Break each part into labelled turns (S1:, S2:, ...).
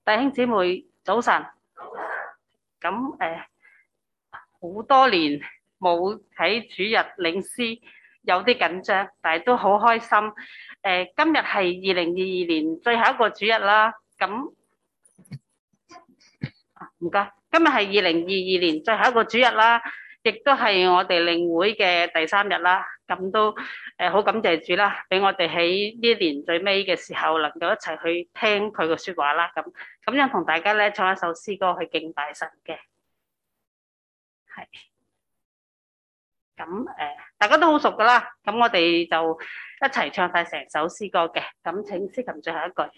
S1: 弟兄姊妹早晨。咁好多年冇喺主日領詩，有啲緊張，但係都好開心。今日係2022年最後一個主日啦。咁唔該，今日係2022年最後一個主日啦，亦都係我哋領會嘅第3日啦。咁都好感謝主啦，俾我哋喺呢年最尾嘅時候，能夠一齊去聽佢嘅說話啦。咁樣同大家咧唱一首詩歌去敬拜神嘅。係咁大家都好熟噶啦。咁我哋就一齊唱晒成首詩歌嘅。咁請司琴最後一句。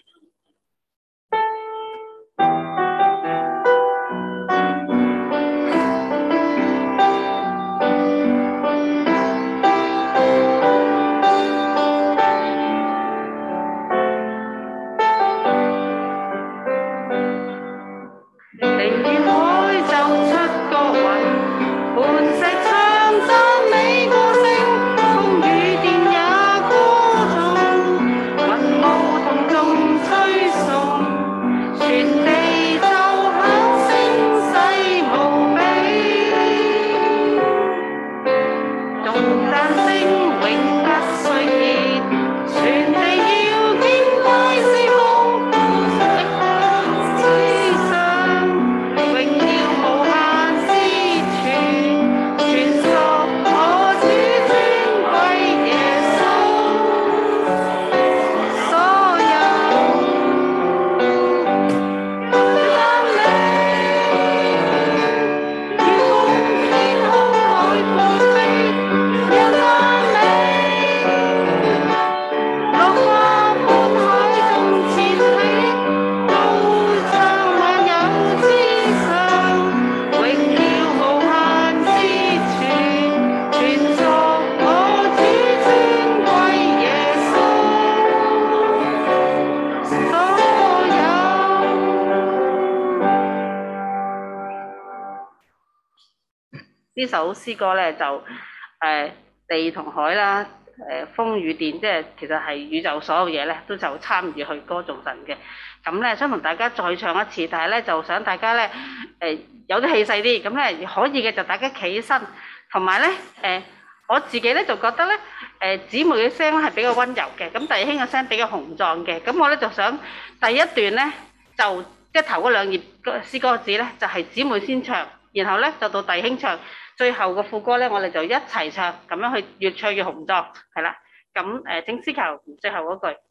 S1: 呢首詩歌咧就地同海啦，風雨電，即係其實係宇宙所有嘢咧都就參與去歌頌神嘅。咁咧想同大家再唱一次，但係咧就想大家咧有啲氣勢啲，咁咧可以嘅就大家企起身，同埋咧我自己咧就覺得咧姊妹嘅聲咧係比較溫柔嘅，咁弟兄嘅聲比較雄壯嘅。咁我咧就想第一段咧就即係頭嗰2頁詩歌字咧就係姊妹先唱，然後咧就到弟兄唱。最後個副歌咧，我哋就一齊唱，咁樣去越唱越雄壯，係啦。咁請司球最後嗰句，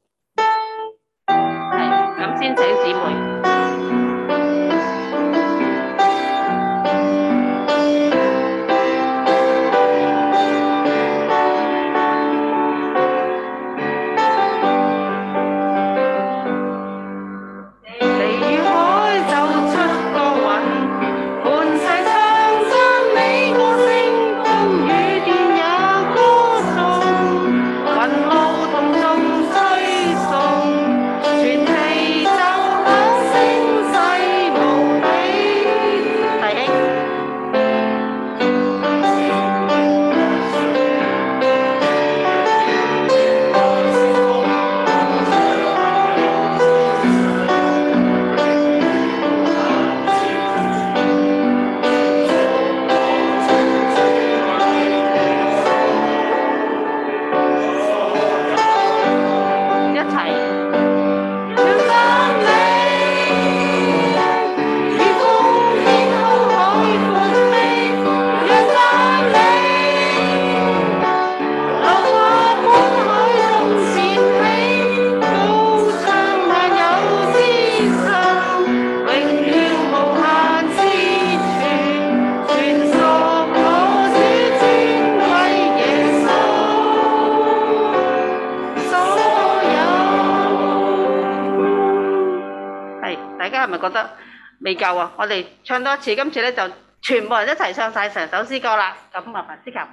S1: 係咁先請姊妹。係咪覺得未夠啊？我哋唱多次，今次咧就全部人一齊唱晒成首詩歌啦。咁麻煩司琴。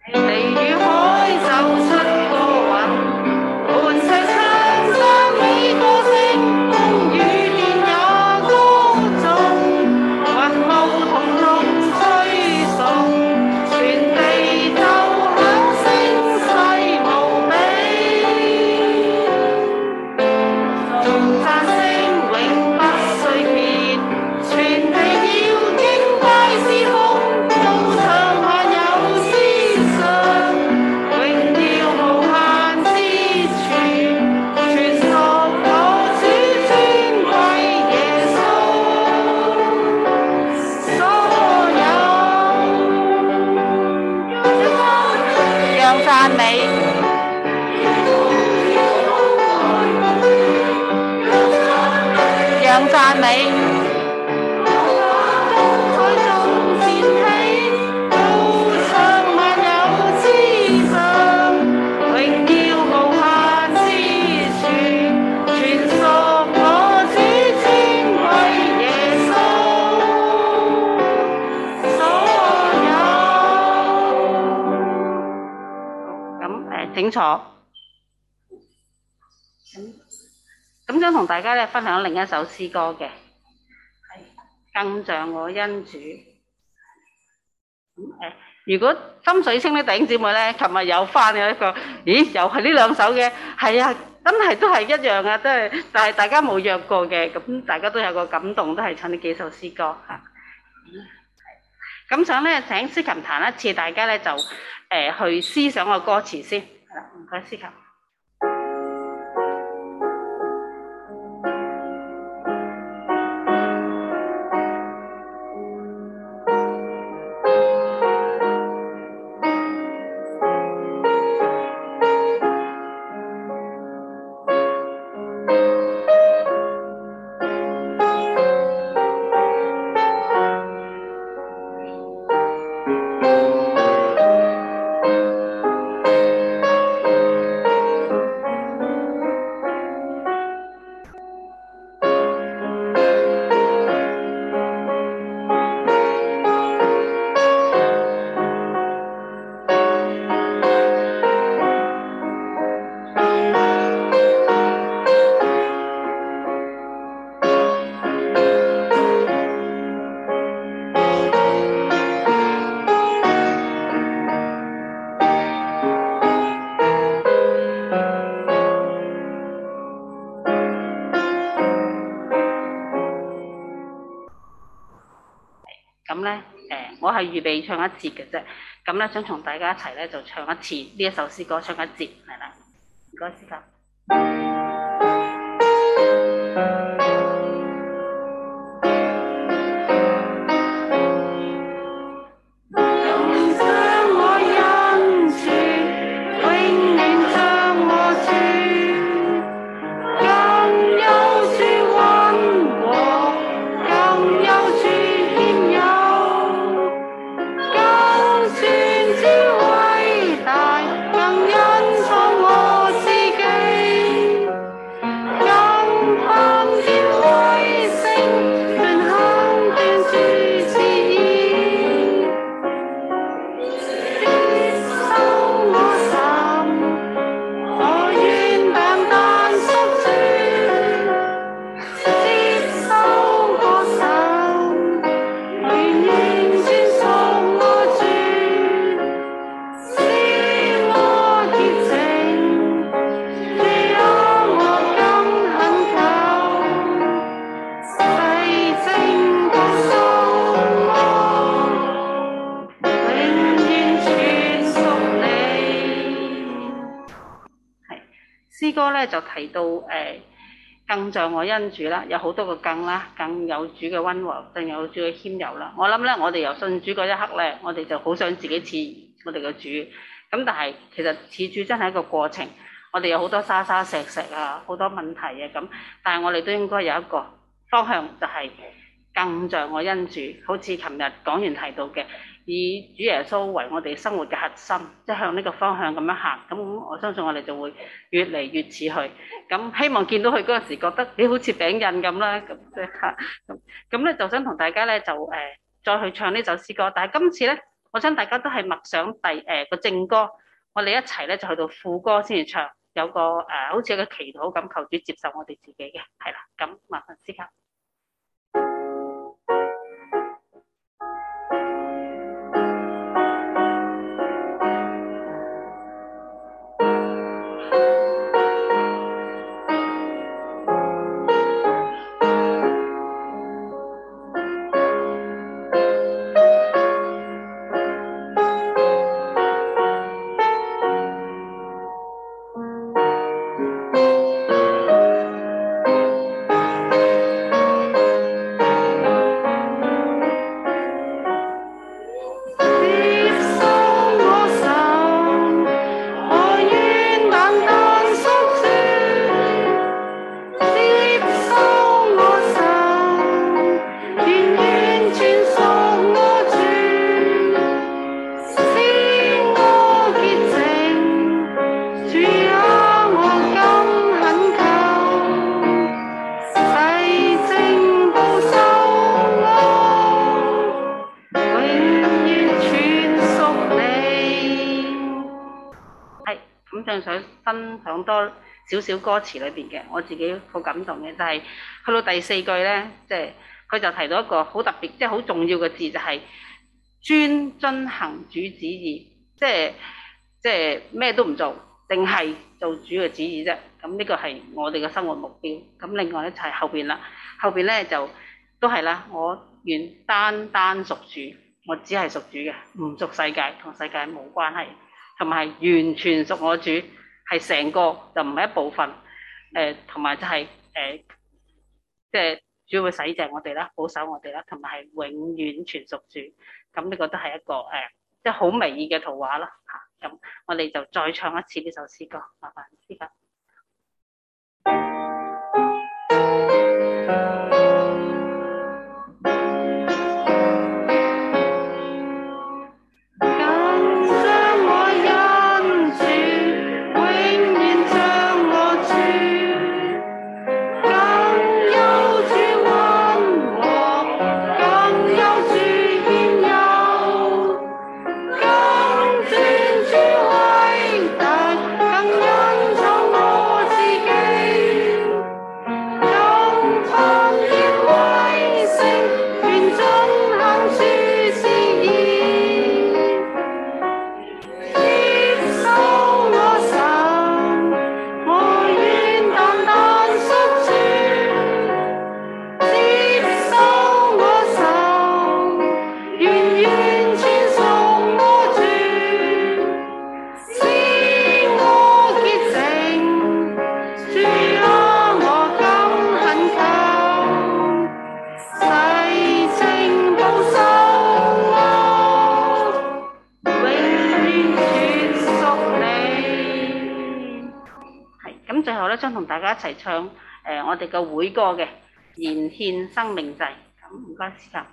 S1: 地與海奏出歌韻，磐石唱讚美。 讚美。請坐。咁想同大家咧分享另一首詩歌嘅，係更像我恩主。如果心水清啲弟兄姊妹咧，琴日有翻嘅一個，咦，又係呢兩首嘅，係啊，真係都係一樣啊，都係，但係大家冇約過嘅，咁大家都有個感動，都係唱呢幾首詩歌嚇。咁想咧請司琴彈一次，大家咧就去思想個歌詞先。係啦，唔該，司琴。咁咧，我係預備唱一節嘅啫。咁咧，想同大家一齊咧就唱一次呢一首詩歌，唱一節，係啦。唔該，司琴。詩歌咧就提到更像我恩主啦，有好多個更啦，更有主嘅溫和，更有主嘅謙柔啦。我諗咧，我哋由信主嗰一刻咧，我哋就好想自己似我哋嘅主。咁但係其實似主真係一個過程，我哋有好多沙沙石石啊，好多問題啊咁，但係我哋都應該有一個方向，就係更像我恩主。好似琴日講完提到嘅，以主耶穌為我哋生活嘅核心，即係向呢個方向咁樣行，咁我相信我哋就會越嚟越似佢。咁希望見到佢嗰陣時，覺得好似餅印咁啦，咁即係嚇咁咧，就想同大家咧就再去唱呢首詩歌。但係今次咧，我想大家都係默想個正歌，我哋一齊咧就去到副歌先至唱，有個好似一個祈禱咁，求主接受我哋自己嘅，係啦。咁麻煩司琴。 章想分享多少少歌詞裏邊嘅，我自己好感動嘅，就係去到第4句咧，即係佢就提到一個好特別，即係好重要嘅字，就係專遵行主旨意，即係咩都唔做，淨係做主嘅旨意啫。咁呢個係我哋嘅生活目標。咁另外咧就係後邊啦，後邊咧就都係啦，我願單單屬主，我只係屬主嘅，唔屬世界，同世界冇關係，同埋係完全屬我主，係成個就唔係一部分。同埋就係即係主會洗淨我哋啦，保守我哋啦，同埋係永遠全屬主。咁呢個都係一個即係好美嘅圖畫啦嚇。咁我哋就再唱一次呢首詩歌，麻煩詩歌。最後咧，將同大家一齊唱我哋嘅會歌嘅燃獻生命祭。咁唔該，司琴。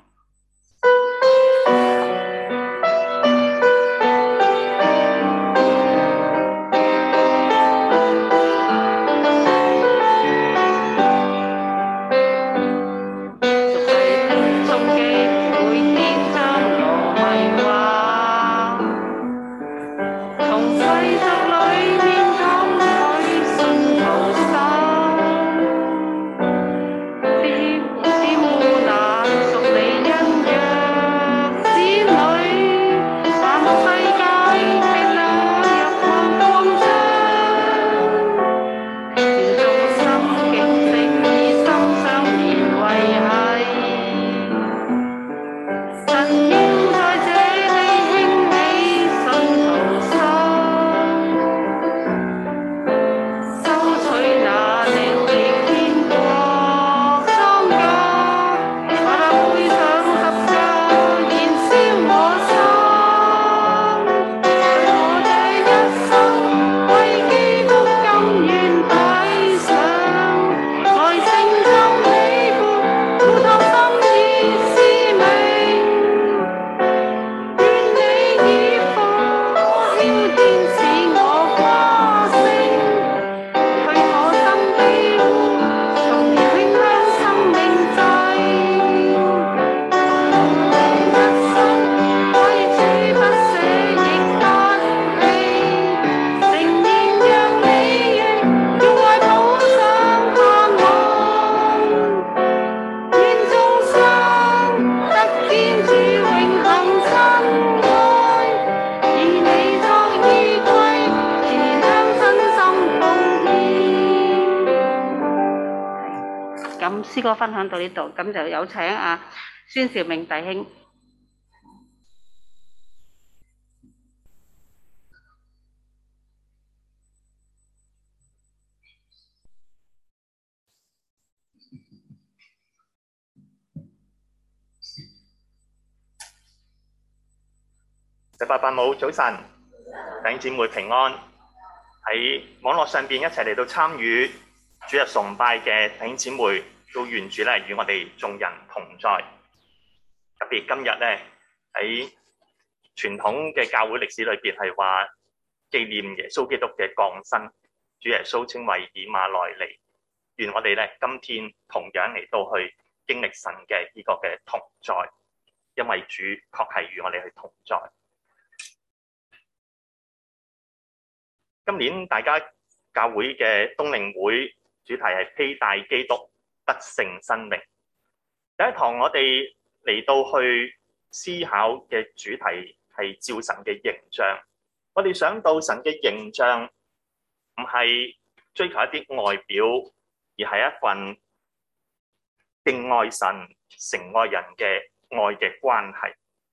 S1: 詩歌分享到呢度，咁就有請孫兆明弟兄。
S2: 18母早晨，弟兄姊妹平安。喺網絡上邊一齊嚟到參與主日崇拜嘅弟兄姊妹，都願主咧與我哋眾人同在。特別今日咧喺傳統嘅教會歷史裏邊係話紀念耶穌基督嘅降生，主耶穌稱為以馬內利。願我哋咧今天同樣嚟到去經歷神嘅呢個嘅同在，因為主確係與我哋去同在。 今年大家教會嘅冬令會主題係披戴基督得勝生命。第一堂我哋嚟到去思考嘅主題係照神嘅形象。我哋想到神嘅形象唔係追求一啲外表，而係一份敬愛神、誠愛人嘅愛嘅關係。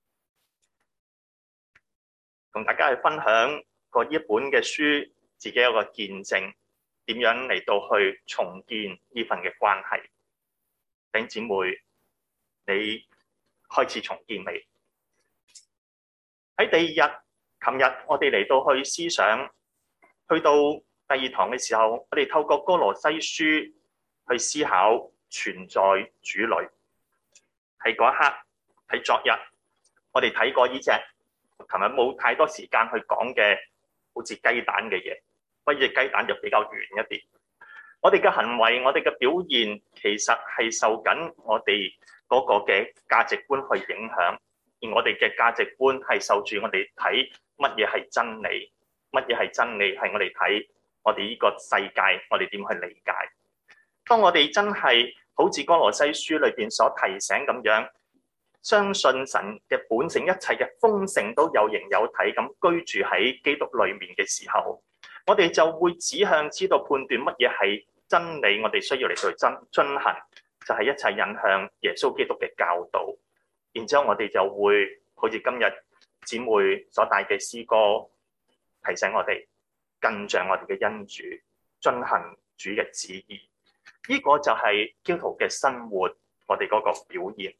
S2: 同大家去分享過一本嘅書，自己有個見證，點樣嚟到去重建呢份嘅關係。弟兄姊妹，你開始重建未？喺第二日，琴日我哋嚟到去思想，去到第二堂嘅時候，我哋透過歌羅西書去思考存在主裏。喺嗰一刻，喺昨日，我哋睇過呢隻。琴日冇太多時間去講嘅，好似雞蛋嘅嘢，不過隻雞蛋就比較圓一啲。我哋嘅行為，我哋嘅表現，其實係受緊我哋嗰個嘅價值觀去影響，而我哋嘅價值觀係受住我哋睇乜嘢係真理，乜嘢係真理係我哋睇我哋呢個世界，我哋點去理解。當我哋真係好似歌羅西書裏邊所提醒咁樣，相信神嘅本性，一切嘅豐盛都有形有體咁居住喺基督裏面嘅時候，我哋就會指向知道判斷乜嘢係真理，我哋需要嚟到遵行，就係一切引向耶穌基督嘅教導。然之後我哋就會好似今日姊妹所帶嘅詩歌提醒我哋，更像我哋嘅恩主，遵行主嘅旨意。呢個就係基督徒嘅生活，我哋嗰個表現。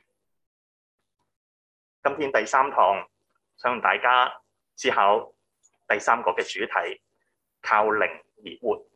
S2: 今天第三堂想同大家思考第三個嘅主題，靠靈而活。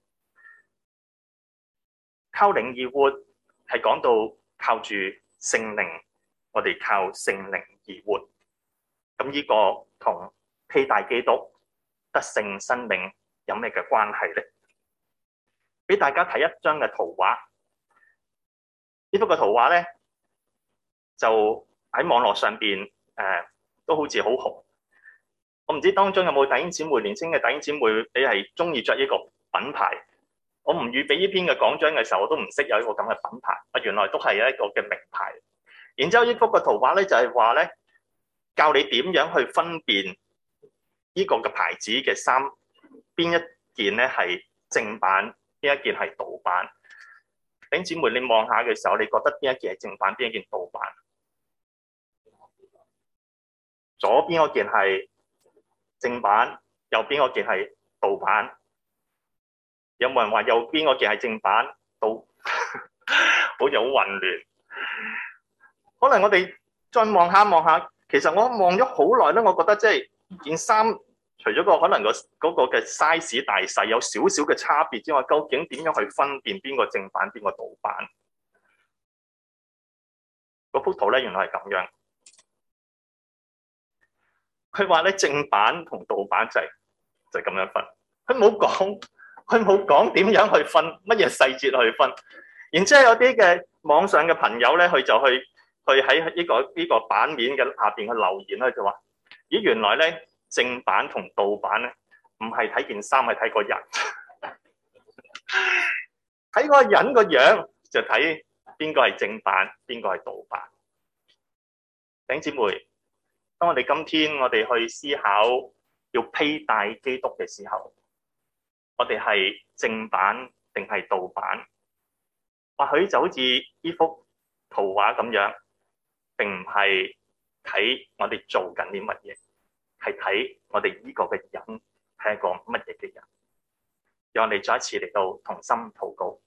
S2: 靠靈而活係講到靠住聖靈，我哋靠聖靈而活。咁呢個同披戴基督得勝生命有咩嘅關係呢？俾大家睇一張嘅圖畫。呢幅嘅圖畫咧，就喺網絡上邊。都好似好紅，我唔知當中有冇弟兄姊妹，年輕嘅弟兄姊妹，你係中意着呢個品牌？我唔預備呢篇嘅講章嘅時候，我都唔識有一個咁嘅品牌，原來都係一個嘅名牌。然之後呢幅嘅圖畫咧，就係話咧，教你點樣去分辨呢個嘅牌子嘅衫，邊一件咧係正版，邊一件係盜版。弟兄姊妹，你望下嘅時候，你覺得邊一件係正版，邊一件盜版？左邊嗰件係正版，右邊嗰件係盜版。有冇人話右邊嗰件係正版？盜好似好混亂。可能我哋再望下，其實我望咗好耐咧，我覺得即係件衫，除咗可能嗰個嘅 size 大細有少少嘅差別之外，究竟點樣去分辨邊個正版，邊個盜版？嗰幅圖咧，原來係咁樣。佢話咧，正版同盜版就係咁樣分，佢冇講點樣去分，乜嘢細節去分。然之後有啲嘅網上嘅朋友咧，佢就去喺呢個版面嘅下邊嘅留言咧，就話：咦，原來咧正版同盜版咧，唔係睇件衫，係睇個人，睇個人個樣就睇邊個係正版，邊個係盜版。弟兄姊妹，當我哋今天我哋去思考要披戴基督嘅時候，我哋係正版定係盜版？或許就好似呢幅圖畫咁樣，並唔係睇我哋做緊啲乜嘢，係睇我哋呢個嘅人係一個乜嘢嘅人。讓我哋再一次嚟到同心禱告。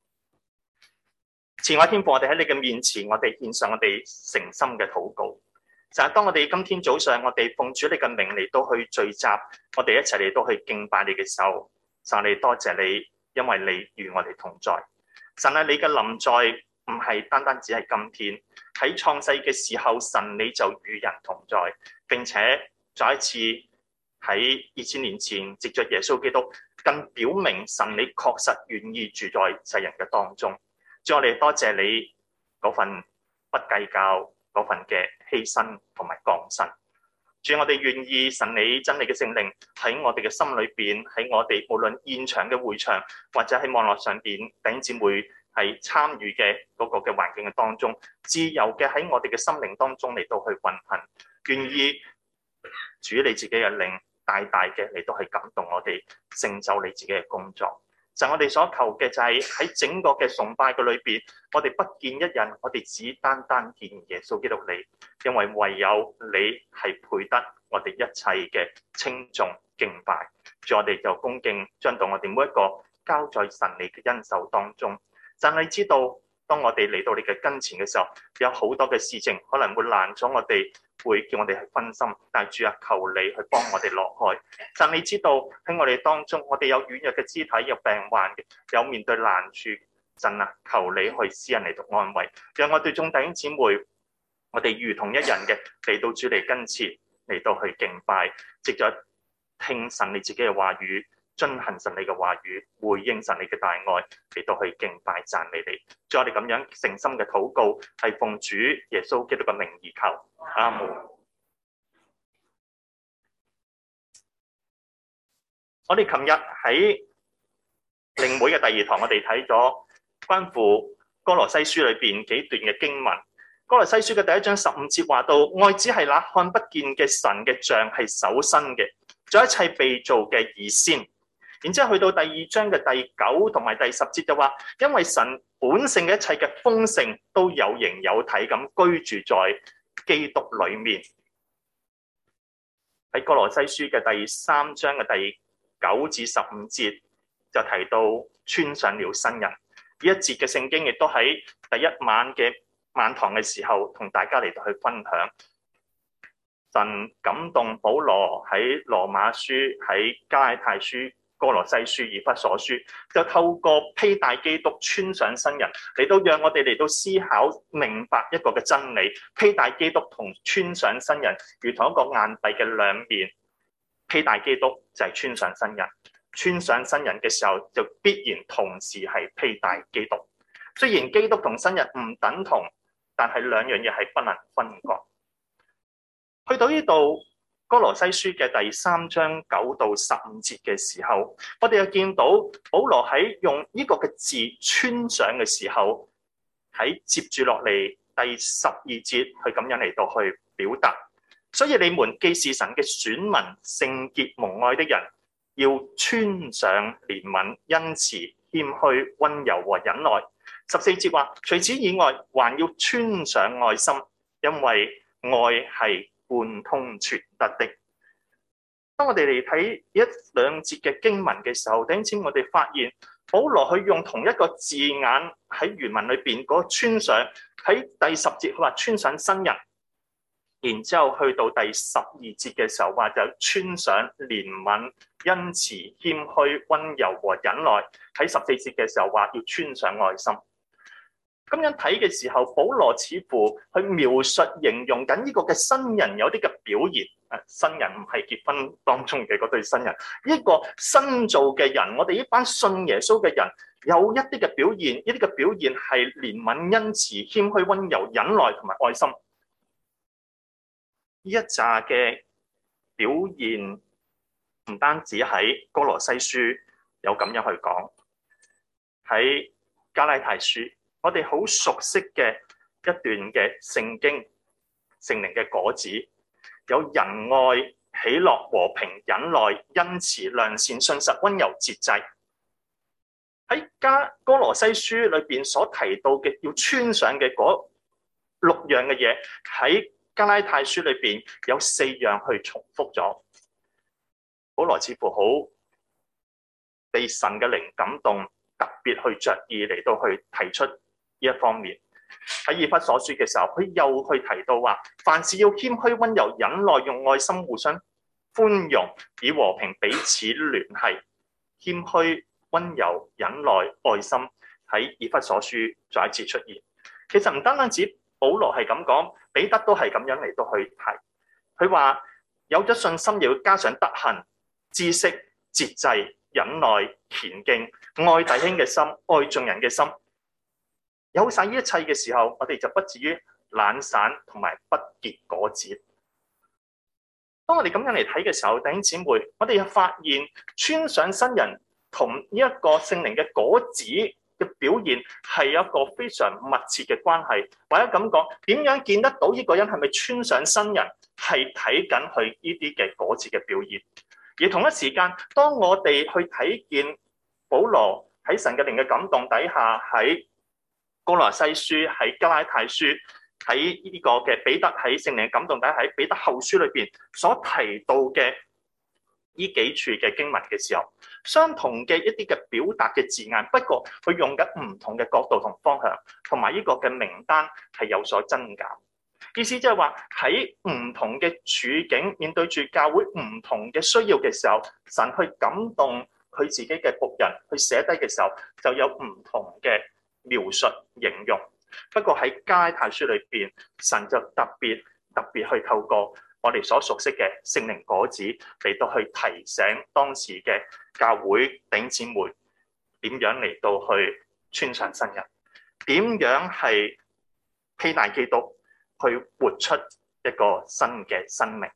S2: 慈愛天父，我哋喺你嘅面前，我哋獻上我哋誠心嘅禱告。就係當我哋今天早上，我哋奉主你嘅名嚟到去聚集，我哋一齊嚟到去敬拜你嘅時候，神你多謝你，因為你與我哋同在。神啊，你嘅臨在唔係單單只係今天，喺創世嘅時候，神你就與人同在，並且再一次喺2000年前藉着耶穌基督，更表明神你確實願意住在世人嘅當中。主，我哋多謝你嗰份不計較，嗰份嘅犧牲同埋降生。 主，我哋願意神你真理嘅聖靈喺我哋嘅心裏邊，喺我哋無論現場嘅會場或者喺網絡上邊弟兄姊妹係參與嘅嗰個嘅環境嘅當中，自由嘅喺我哋嘅心靈當中嚟到去運行，願意主你自己嘅靈大大嘅嚟到去感動我哋，成就你自己嘅工作。就我哋所求嘅就係喺整個嘅崇拜嘅裏邊，我哋不見一人，我哋只單單見耶穌基督你，因為唯有你係配得我哋一切嘅稱頌敬拜。主，我哋就恭敬將到我哋每一個交在神你嘅恩手當中。神你知道，當我哋嚟到你嘅跟前嘅時候，有好多嘅事情可能會攔咗我哋，會叫我哋去分心。但係主啊，求你去幫我哋落開。神你知道喺我哋當中，我哋有軟弱嘅肢體，有病患嘅，有面對難處。神啊，求你去施恩嚟到安慰，讓我哋眾弟兄姊妹，我哋如同一人嘅嚟到主嚟跟前，嚟到去敬拜，藉著聽神你自己嘅話語，遵行神你嘅話語，回應神你嘅大愛，嚟到去敬拜讚美你。在我哋咁樣誠心嘅禱告，係奉主耶穌基督嘅名而求，阿門。我哋琴日喺靈會嘅第二堂，我哋睇咗關乎歌羅西書裏邊幾段嘅經文。歌羅西書嘅第1章15節話到，愛只係那看不見嘅神嘅像係首生嘅，在一切被造嘅以先。然之後去到第2章嘅第9同埋第10節就話，因為神本性嘅一切嘅豐盛都有形有體咁居住在基督裏面。喺歌羅西書嘅第3章嘅第9至15節就提到穿上了新人。呢一節嘅聖經亦都喺第1晚嘅晚堂嘅時候同大家嚟到去分享。神感動保羅喺羅馬書、喺加拉太書、歌羅西書、以弗所書，就透過披戴基督穿上新人嚟到讓我哋嚟到思考明白一個嘅真理。披戴基督同穿上新人如同一個硬幣嘅兩面。披戴基督就係穿上新人，穿上新人嘅時候就必然同時係披戴基督。雖然基督同新人唔等同，但係兩樣嘢係不能分割。去到呢度歌羅西書嘅第3章9到15節嘅時候，我哋又見到保羅喺用呢個嘅字穿上嘅時候，喺接住落嚟第12節去咁樣嚟到去表達。所以你們既是神嘅選民，聖潔蒙愛的人，要穿上憐憫、恩慈、謙虛、溫柔和忍耐。14節話，除此以外，還要穿上愛心，因為愛係貫通全德的。當我哋嚟睇一兩節嘅經文嘅時候，第一次我哋發現保羅去用同一個字眼喺原文裏邊嗰個穿上，喺第10節佢話穿上新人。然之後去到第12節嘅時候話就穿上憐憫、恩慈、謙虛、溫柔和忍耐。喺14節嘅時候話要穿上愛心。咁樣睇嘅時候，保羅似乎去描述、形容緊呢個嘅新人有啲嘅表現。新人唔係結婚當中嘅嗰對新人，呢個新造嘅人，我哋呢班信耶穌嘅人有一啲嘅表現，呢啲嘅表現係憐憫、恩慈、謙虛、溫柔、忍耐同埋愛心。呢一紮嘅表現唔單止喺歌羅西書有咁樣去講，喺加拉太書，我哋好熟悉嘅一段嘅聖經，聖靈嘅果子有仁愛、喜樂、和平、忍耐、恩慈、良善、信實、溫柔、節制。喺歌羅西書裏邊所提到嘅要穿上嘅嗰6樣嘅嘢，喺加拉太書裏邊有4樣去重複咗。保羅似乎好被神嘅靈感動，特別去着意嚟到去提出呢一方面。喺以弗所書嘅時候，佢又去提到話，凡事要謙虛、溫柔、忍耐，用愛心互相寬容，以和平彼此聯繫。謙虛、溫柔、忍耐、愛心喺以弗所書再一次出現。其實唔單單止保羅係咁講，彼得都係咁樣嚟到去提。佢話有咗信心，又要加上德行、知識、節制、忍耐、虔敬、愛弟兄嘅心、愛眾人嘅心。有晒呢一切嘅時候，我哋就不至於懶散同埋不結果子。 當我哋咁樣嚟睇嘅時候，弟兄姊妹，我哋又發現穿上新人同呢一個聖靈嘅果子嘅表現係有一個非常密切嘅關係。或者咁講，點樣見得到呢個人係咪穿上新人，係睇緊佢呢啲嘅果子嘅表現。而同一時間，當我哋去睇見保羅喺神嘅靈嘅感動底下，喺哥羅西書、喺加拉太書、喺呢個嘅彼得喺聖靈嘅感動底下，喺彼得後書裏邊所提到嘅呢幾處嘅經文嘅時候，相同嘅一啲嘅表達嘅字眼，不過佢用緊唔同嘅角度同方向，同埋呢個嘅名單係有所增減。意思即係話喺唔同嘅處境，面對住教會唔同嘅需要嘅時候，神去感動佢自己嘅僕人去寫低嘅時候，就有唔同嘅描述形容。不過喺加拉太書裏邊，神就特別去透過我哋所熟悉嘅聖靈果子嚟到去提醒當時嘅教會弟兄姊妹點樣嚟到去穿上新人，點樣係披戴基督，去活出一個新嘅生命。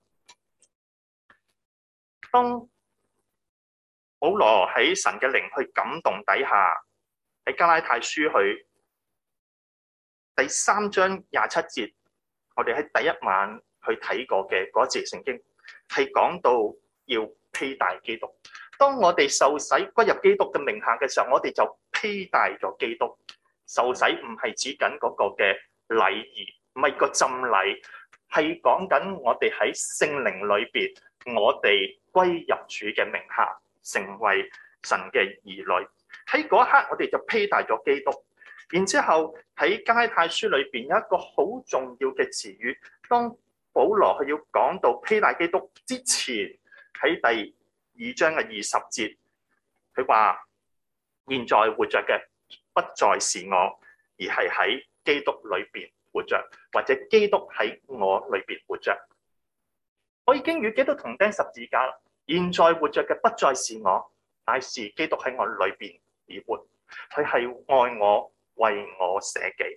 S2: 當保羅喺神嘅靈去感動底下，喺加拉太書去第3章27節，我哋喺第一晚去睇過嘅嗰節聖經，係講到要披戴基督。當我哋受洗歸入基督嘅名下嘅時候，我哋就披戴咗基督。受洗唔係指緊嗰個嘅禮儀，唔係個浸禮，係講緊我哋喺聖靈裏邊，我哋歸入主嘅名下，成為神嘅兒女。喺嗰一刻，我哋就披戴咗基督。然之後喺加拉太書裏邊有一個好重要嘅詞語，當保羅佢要講到披戴基督之前，喺第2章嘅20節，佢話：現在活着嘅不再是我，而係喺基督裏邊活着，或者基督喺我裏邊活着。我已經與基督同釘十字架，現在活着嘅不再是我，乃是基督喺我裏邊而活。佢係愛我，為我捨己。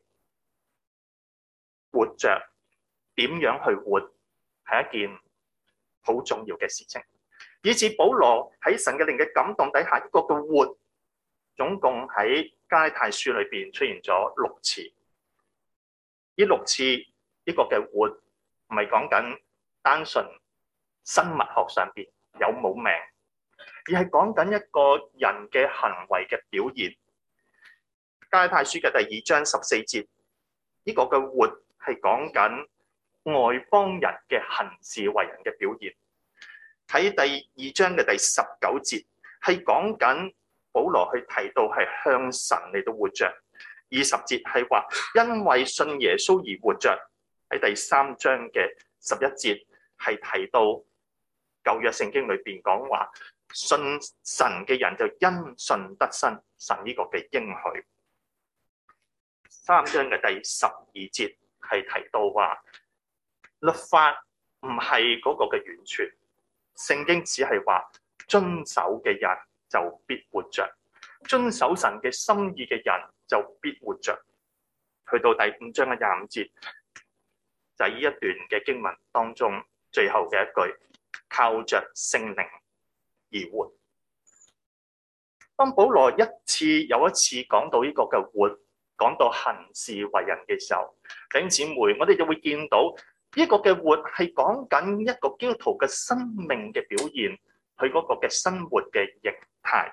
S2: 活着點樣去活係一件好重要嘅事情，以至保羅喺神嘅靈嘅感動底下，一個嘅活總共喺加拉太書裏邊出現咗6次。呢6次呢個嘅活唔係講緊單純生物學上邊有冇命，而係講緊一個人嘅行為嘅表現。加拉太書嘅第2章14節，呢個嘅活係講緊外邦人嘅行事為人嘅表現。喺第2章嘅第19節係講緊保羅去提到係向神嚟到活着。20節係話因為信耶穌而活着。喺第3章嘅11節係提到舊約聖經裏邊講話信神嘅人就因信得生，神呢個嘅應許。3章嘅第12節係提到話律法唔係嗰個嘅完全，聖經只係話遵守嘅人就必活着，遵守神嘅心意嘅人就必活着。去到第5章嘅25節就係呢一段嘅經文當中最後嘅一句，靠着聖靈而活。當保羅一次又一次講到呢個嘅活，講到行事為人嘅時候，弟兄姊妹，我哋就會見到呢個嘅活係講緊一個基督徒嘅生命嘅表現，佢嗰個嘅生活嘅形態。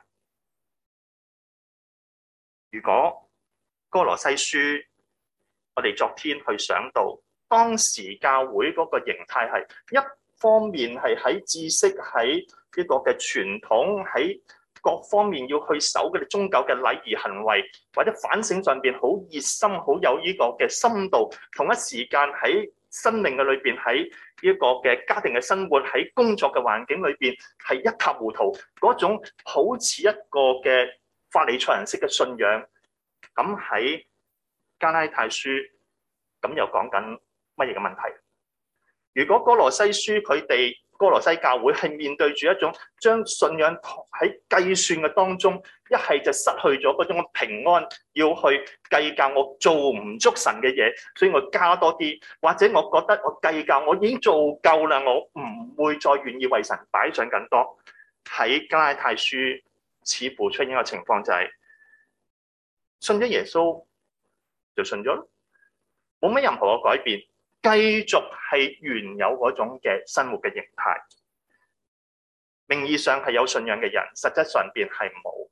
S2: 如果哥羅西書，我哋昨天去想到當時教會嗰個形態係一方面係喺知識，喺呢個嘅傳統，喺各方面要去守佢哋宗教嘅禮儀行為，或者反省上邊好熱心，好有呢個嘅深度。同一時間喺生命嘅裏邊，喺呢個嘅家庭嘅生活，喺工作嘅環境裏邊係一塌糊塗，嗰種好似一個嘅法利賽人式嘅信仰。咁喺加拉太書咁又講緊乜嘢嘅問題？如果哥羅西書佢哋哥羅西教會係面對住一種將信仰喺計算嘅當中， 一係就失去咗嗰種平安，要去計較我做唔足神嘅嘢，所以我加多啲，或者我覺得我計較我已經做夠啦，我唔會再願意為神擺上更多。喺加拉太書似乎出現一個情況就係、信咗耶穌就信咗，冇乜任何嘅改變，繼續係原有嗰種嘅生活嘅形態。名義上係有信仰嘅人，實質上邊係冇，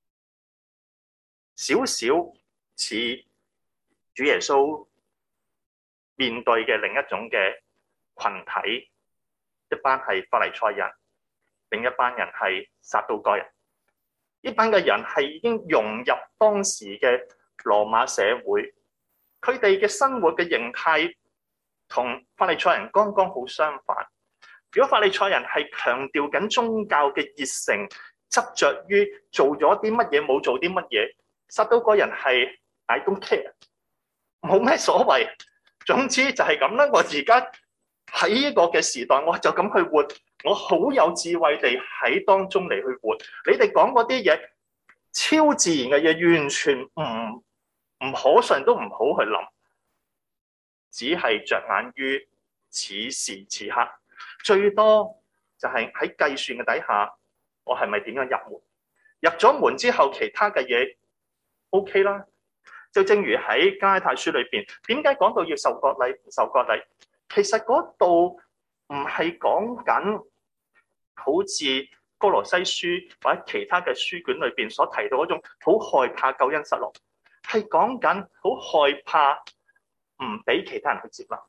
S2: 少少似主耶穌面對嘅另一種嘅群體，一班係法利賽人，另一班人係撒都該人。呢班嘅人係已經融入當時嘅羅馬社會，佢哋嘅生活嘅形態同法利賽人剛剛好相反。如果法利賽人係強調緊宗教嘅熱誠，執着於做咗啲乜嘢冇做啲乜嘢，撒都該人係 I don't care， 冇咩所謂，總之就係咁啦。我而家喺呢個嘅時代，我就咁去活，我好有智慧地喺當中嚟去活。你哋講嗰啲嘢超自然嘅嘢，完全唔可信，都唔好去諗，只係着眼於此時此刻。最多就係喺計算嘅底下，我係咪點樣入門？入咗門之後，其他嘅嘢 OK 啦。就正如喺加拉太書裏邊，點解講到要受割禮？唔受割禮，其實嗰度唔係講緊好似哥羅西書或者其他嘅書卷裏邊所提到嗰種好害怕救恩失落，係講緊好害怕唔俾其他人去接納。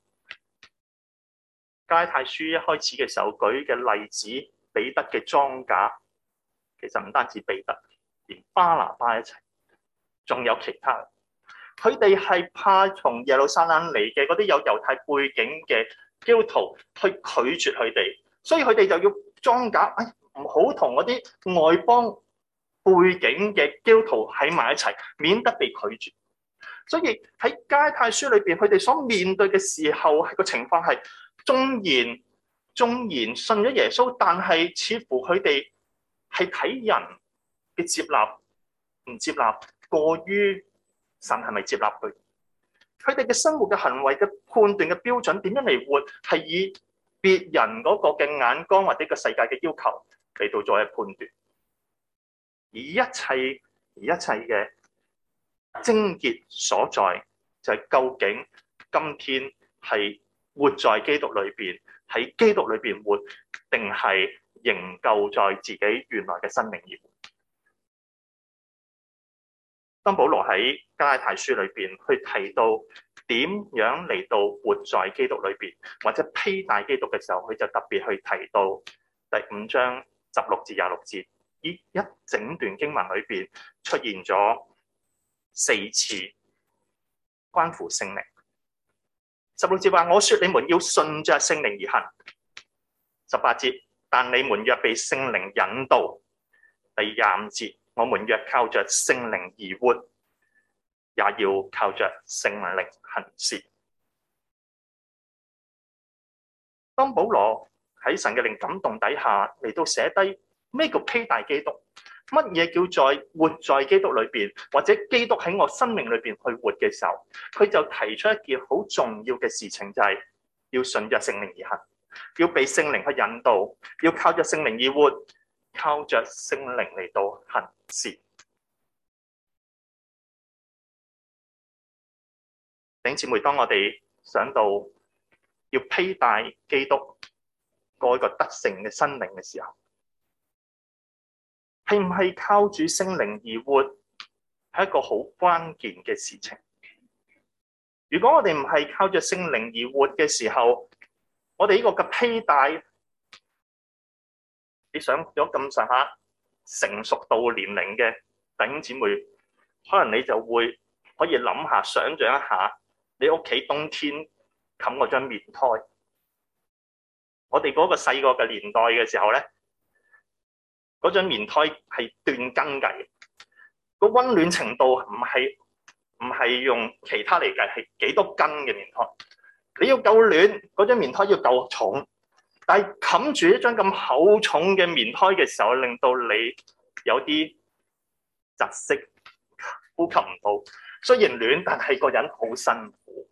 S2: 加拉太書一開始嘅時候舉嘅例子，彼得嘅莊稼，其實唔單止彼得，連巴拿巴一齊，仲有其他人。佢哋係怕從耶路撒冷嚟嘅嗰啲有猶太背景嘅基督徒去拒絕佢哋，所以佢哋就要莊稼，唔好同嗰啲外邦背景嘅基督徒喺埋一齊，免得被拒絕。所以喺加拉太書裏邊，佢哋所面對嘅時候個情況係，縱然信咗耶穌，但係似乎佢哋係睇人嘅接納唔接納，過於神係咪接納佢？佢哋嘅生活嘅行為嘅判斷嘅標準點樣嚟活，係以別人嗰個嘅眼光或者個世界嘅要求嚟到作一判斷，而一切嘅症結所在就係究竟今天係活在基督裏邊，喺基督裏邊活，定係仍舊在自己原來嘅生命而活？當保羅喺加拉太書裏邊去提到點樣嚟到活在基督裏邊，或者披戴基督嘅時候，佢就特別去提到第5章16至26節，呢一整段經文裏邊出現咗4次關乎聖靈。16節話：我說你們要順着聖靈而行。18節，但你們若被聖靈引導。第25節，我們若靠着聖靈而活，也要靠着聖靈行事。當保羅喺神嘅靈感動底下嚟到寫低咩叫披戴基督，乜嘢叫在活在基督裏邊，或者基督喺我生命裏邊去活嘅時候，佢就提出一件好重要嘅事情，就係要順着聖靈而行，要被聖靈去引導，要靠着聖靈而活，靠着聖靈嚟到行事。弟兄姊妹，當我哋想到要披戴基督過一個得勝嘅生命嘅時候，係唔係靠住聖靈而活，係一個好關鍵嘅事情。如果我哋唔係靠着聖靈而活嘅時候，我哋呢個嘅披戴，你想咗咁上下成熟到年齡嘅弟兄姊妹，可能你就會可以諗下、想像一下，你屋企冬天冚嗰張棉胎。我哋嗰個細個嘅年代嘅時候咧，嗰張棉胎係斷斤計，個溫暖程度唔係用其他嚟計，係幾多斤嘅棉胎。你要夠暖，嗰張棉胎要夠重，但係冚住一張咁厚重嘅棉胎嘅時候，令到你有啲窒息，呼吸唔到。雖然暖，但係個人好辛苦。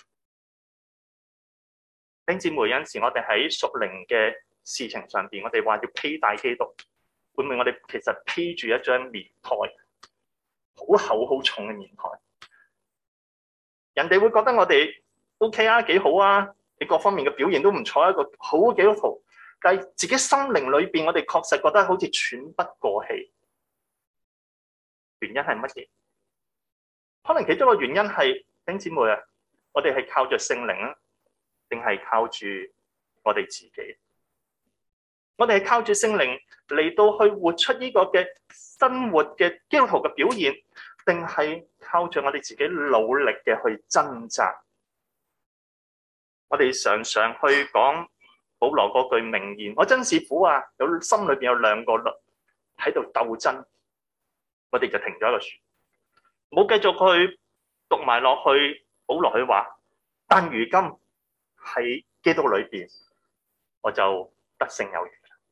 S2: 弟兄姊妹，有陣時我哋喺屬靈嘅事情上邊，我哋話要披戴基督，會唔會我哋其實披住一張棉胎，好厚好重嘅棉胎？人哋會覺得我哋 OK 啊，幾好啊，你各方面嘅表現都唔錯，一個好嘅基督徒。但係自己心靈裏邊，我哋確實覺得好似喘不過氣。原因係乜嘢？可能其中一個原因係，弟兄姊妹啊，我哋係靠着聖靈啊，定係靠住我哋自己？我哋係靠住聖靈嚟到去活出呢個嘅生活嘅基督徒嘅表現，定係靠住我哋自己努力嘅去掙扎？我哋常常去講保羅嗰句名言：我真是苦啊！有心裏邊有兩個律喺度鬥爭，我哋就停咗一個船，冇繼續去讀埋落去。保羅佢話：但如今喺基督裏邊，我就得勝有餘。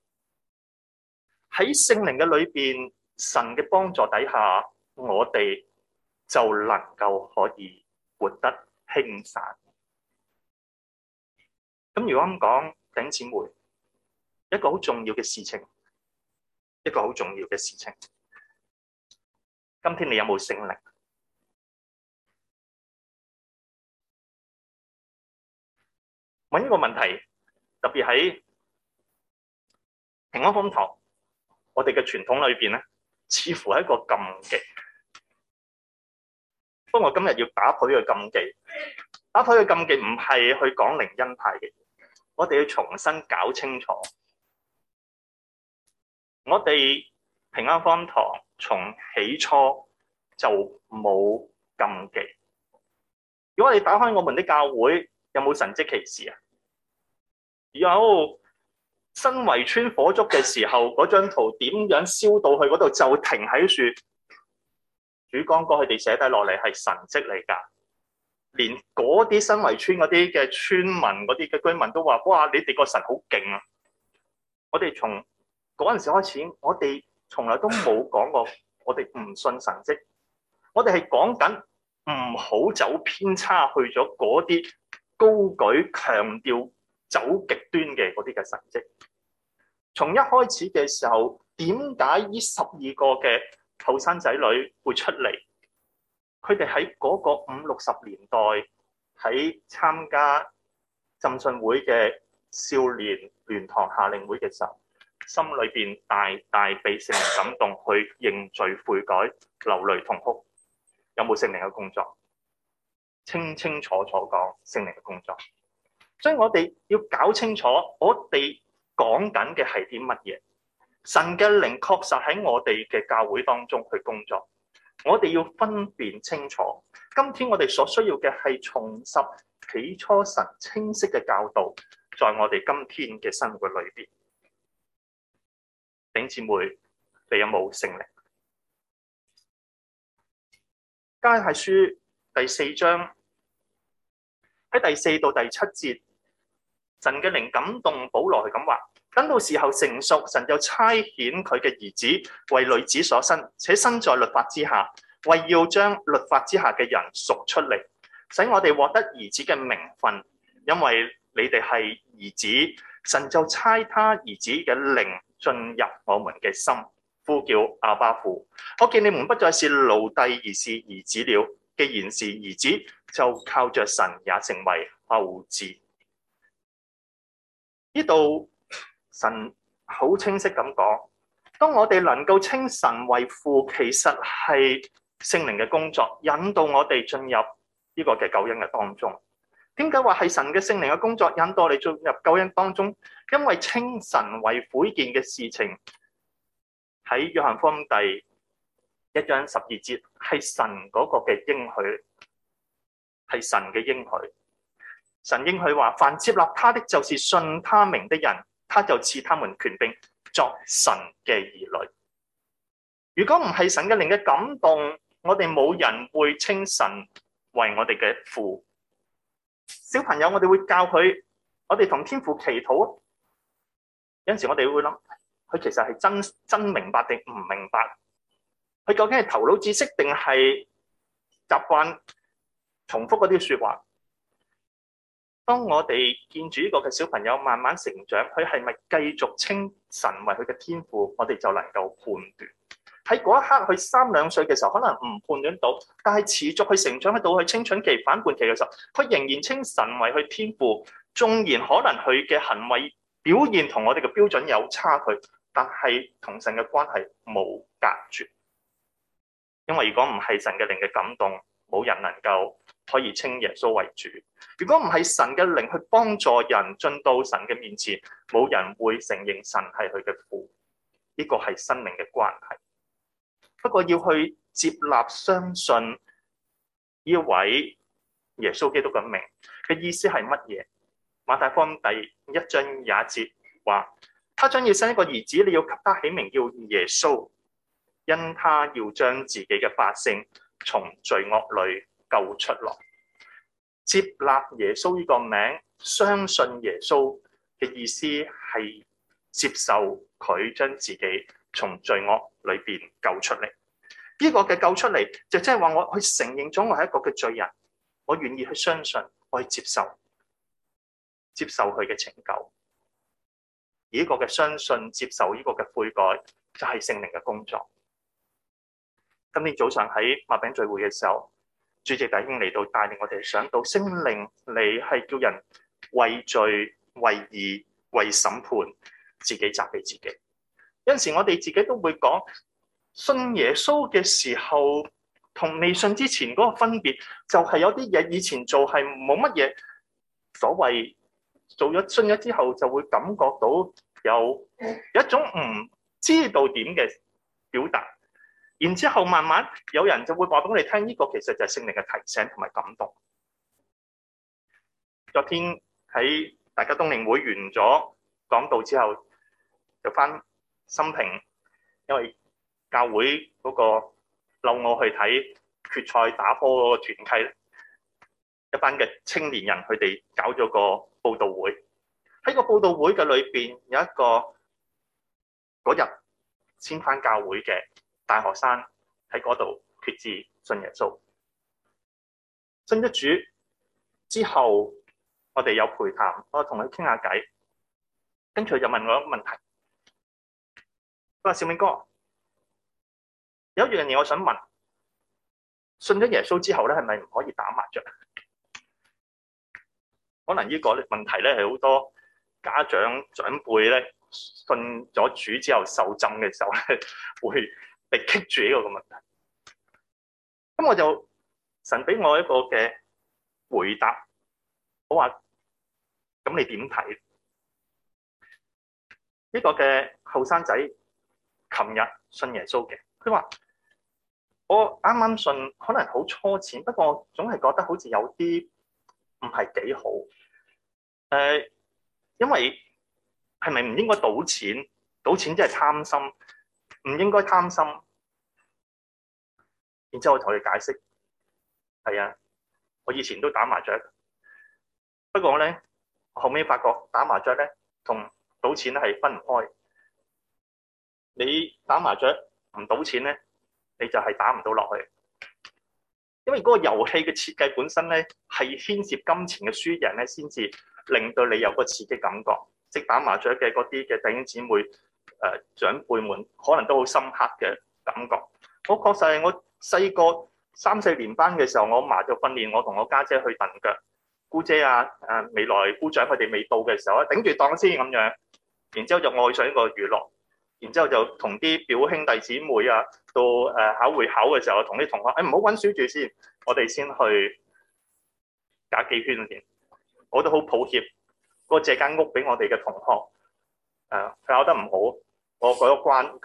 S2: 喺聖靈嘅裏邊，神嘅幫助底下，我哋就能夠可以活得輕散。咁如果咁講，弟兄姊妹，一個好重要嘅事情，一個好重要嘅事情，今天你有冇聖靈？問一個問題，特別喺平安福音堂，我哋嘅傳統裏邊咧，似乎係一個禁忌。不過我今日要打破呢個禁忌，打破呢個禁忌唔係去講靈恩派嘅，我哋要重新搞清楚。我哋平安福音堂從起初就冇禁忌。如果我哋打開我們的教會，有冇神蹟奇事啊？有。新圍村火燭嘅時候，嗰張圖點樣燒到去嗰度就停喺樹。主講過佢哋寫低落嚟係神蹟嚟㗎。連嗰啲新圍村嗰啲嘅村民、嗰啲嘅居民都話：哇！你哋個神好勁啊！我哋從嗰陣時開始，我哋從來都冇講過我哋唔信神蹟。我哋係講緊唔好走偏差，去咗嗰啲高舉強調走極端嘅嗰啲嘅神蹟。從一開始嘅時候，點解呢12個嘅後生仔女會出嚟？佢哋喺嗰個50、60年代喺參加浸信會嘅少年聯堂夏令會嘅時候，心裏邊大大被聖靈感動，去認罪悔改、流淚痛哭。有冇聖靈嘅工作？清清楚楚講聖靈嘅工作。所以我哋要搞清楚，我哋講緊嘅係啲乜嘢？神嘅靈確實喺我哋嘅教會當中去工作，我哋要分辨清楚。今天我哋所需要嘅係重拾起初神清晰嘅教導，在我哋今天嘅生活裏邊。弟兄姊妹，你有冇聖靈？加拉太書第4章喺第4到第7節。神嘅靈感動保羅係咁話：等到時候成熟，神就差遣佢嘅兒子為女子所生，且生在律法之下，為要將律法之下嘅人贖出嚟，使我哋獲得兒子嘅名分。因為你哋係兒子，神就差他兒子嘅靈進入我們嘅心，呼叫阿爸父。可見你們不再是奴隸，而是兒子了。既然是兒子，就靠着神也成為後嗣。呢度神好清晰咁講，當我哋能夠稱神為父，其實係聖靈嘅工作，引導我哋進入呢個嘅救恩嘅當中。點解話係神嘅聖靈嘅工作引導你進入救恩當中？因為稱神為父呢件嘅事情喺約翰福音第1章12節係神嗰個嘅應許，係神嘅應許。神應許話：凡接納他的，就是信他名的人，他就賜他們權柄作神嘅兒女。如果唔係神嘅靈嘅感動，我哋冇人會稱神為我哋嘅父。小朋友，我哋會教佢，我哋同天父祈禱。有陣時我哋會諗，佢其實係真明白定唔明白？ 佢究竟係頭腦知識定係習慣重複嗰啲説話？當我哋見住呢個嘅小朋友慢慢成長，佢係咪繼續稱神為佢嘅天父？我哋就能夠判斷。喺嗰一刻，佢3、2歲嘅時候，可能唔判斷到，但係持續去成長，到佢青春期、反叛期嘅時候，佢仍然稱神為佢天父。縱然可能佢嘅行為表現同我哋嘅標準有差距，但係同神嘅關係冇隔絕。因為如果唔係神嘅靈嘅感動，冇人能夠可以稱耶穌為主。如果唔係神嘅靈去幫助人進到神嘅面前，冇人會承認神係佢嘅父。呢個係生命嘅關係。不過要去接納相信呢位耶穌基督嘅名嘅意思係乜嘢？馬太福音第1章21節話：他將要生一個兒子，你要給他起名叫耶穌，因他要將自己嘅百姓從罪惡裏救出來。接納耶穌呢個名，相信耶穌嘅意思係接受佢將自己從罪惡裏邊救出嚟。呢個嘅救出嚟，就即係話我去承認咗我係一個嘅罪人，我願意去相信，我去接受佢嘅拯救。而呢個嘅相信、接受呢個嘅悔改，就係聖靈嘅工作。今天早上喺擘餅聚會嘅時候，主席弟兄嚟到帶領我哋想到聖靈嚟係叫人為罪、為義、為審判，自己責備自己。有陣時我哋自己都會講，信耶穌嘅時候同未信之前嗰個分別，就係有啲嘢以前做係冇乜嘢所謂，做咗信咗之後就會感覺到有一種唔知道點嘅表達。然之後慢慢有人就會話俾你聽，呢個其實就係聖靈嘅提醒同埋感動。昨天喺大家冬令會完咗講道之後，就翻心平，因為教會嗰個溜我去睇決賽打波嗰個團契，一班嘅青年人佢哋搞咗個佈道會。喺個佈道會嘅裏邊有一個嗰日先翻教會嘅大學生喺嗰度決志信耶穌，信咗主之後，我哋有陪談，我同佢傾下偈，跟住佢就問我一個問題，佢話：小明哥，有一樣嘢我想問，信咗耶穌之後咧，係咪唔可以打麻雀？可能呢個問題咧係好多家長長輩咧信咗主之後受浸嘅時候咧會被棘住呢個問題。咁我就神俾我一個嘅回答，我話：咁你點睇？呢個嘅後生仔琴日信耶穌嘅，佢話：我啱啱信，可能好初淺，不過我總係覺得好似有啲唔係幾好。因為係咪唔應該賭錢？賭錢即係貪心，唔應該貪心。然之後我同佢解釋，係啊，我以前都打麻雀，不過咧後尾發覺打麻雀咧同賭錢咧係分唔開。你打麻雀唔賭錢咧，你就係打唔到落去，因為嗰個遊戲嘅設計本身咧係牽涉金錢嘅輸贏咧，先至令到你有個刺激感覺。即打麻雀嘅嗰啲嘅弟兄姊妹、長輩們，可能都好深刻嘅感覺。我確實係我細個3、4年班嘅時候，我麻雀訓練，我同我家姐去蹬腳，姑姐啊、未來姑丈佢哋未到嘅時候，頂住檔先咁樣。然之後就愛上一個娛樂，然之後就同啲表兄弟姊妹啊，到考會考嘅時候，同啲同學唔好溫書住先，我哋先去打幾圈先。我都好抱歉，嗰借間屋俾我哋嘅同學，佢考得唔好，我過咗關。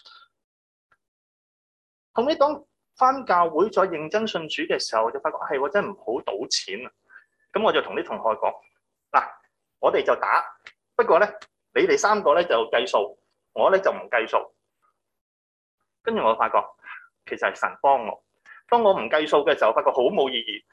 S2: 後尾當翻教會再認真信主嘅時候，就發覺係我真係唔好賭錢啊！咁我就同啲同學講：嗱，我哋就打，不過咧，你哋3個咧就計數，我咧就唔計數。跟住我發覺其實係神幫我，當我唔計數嘅時候，發覺好冇意義。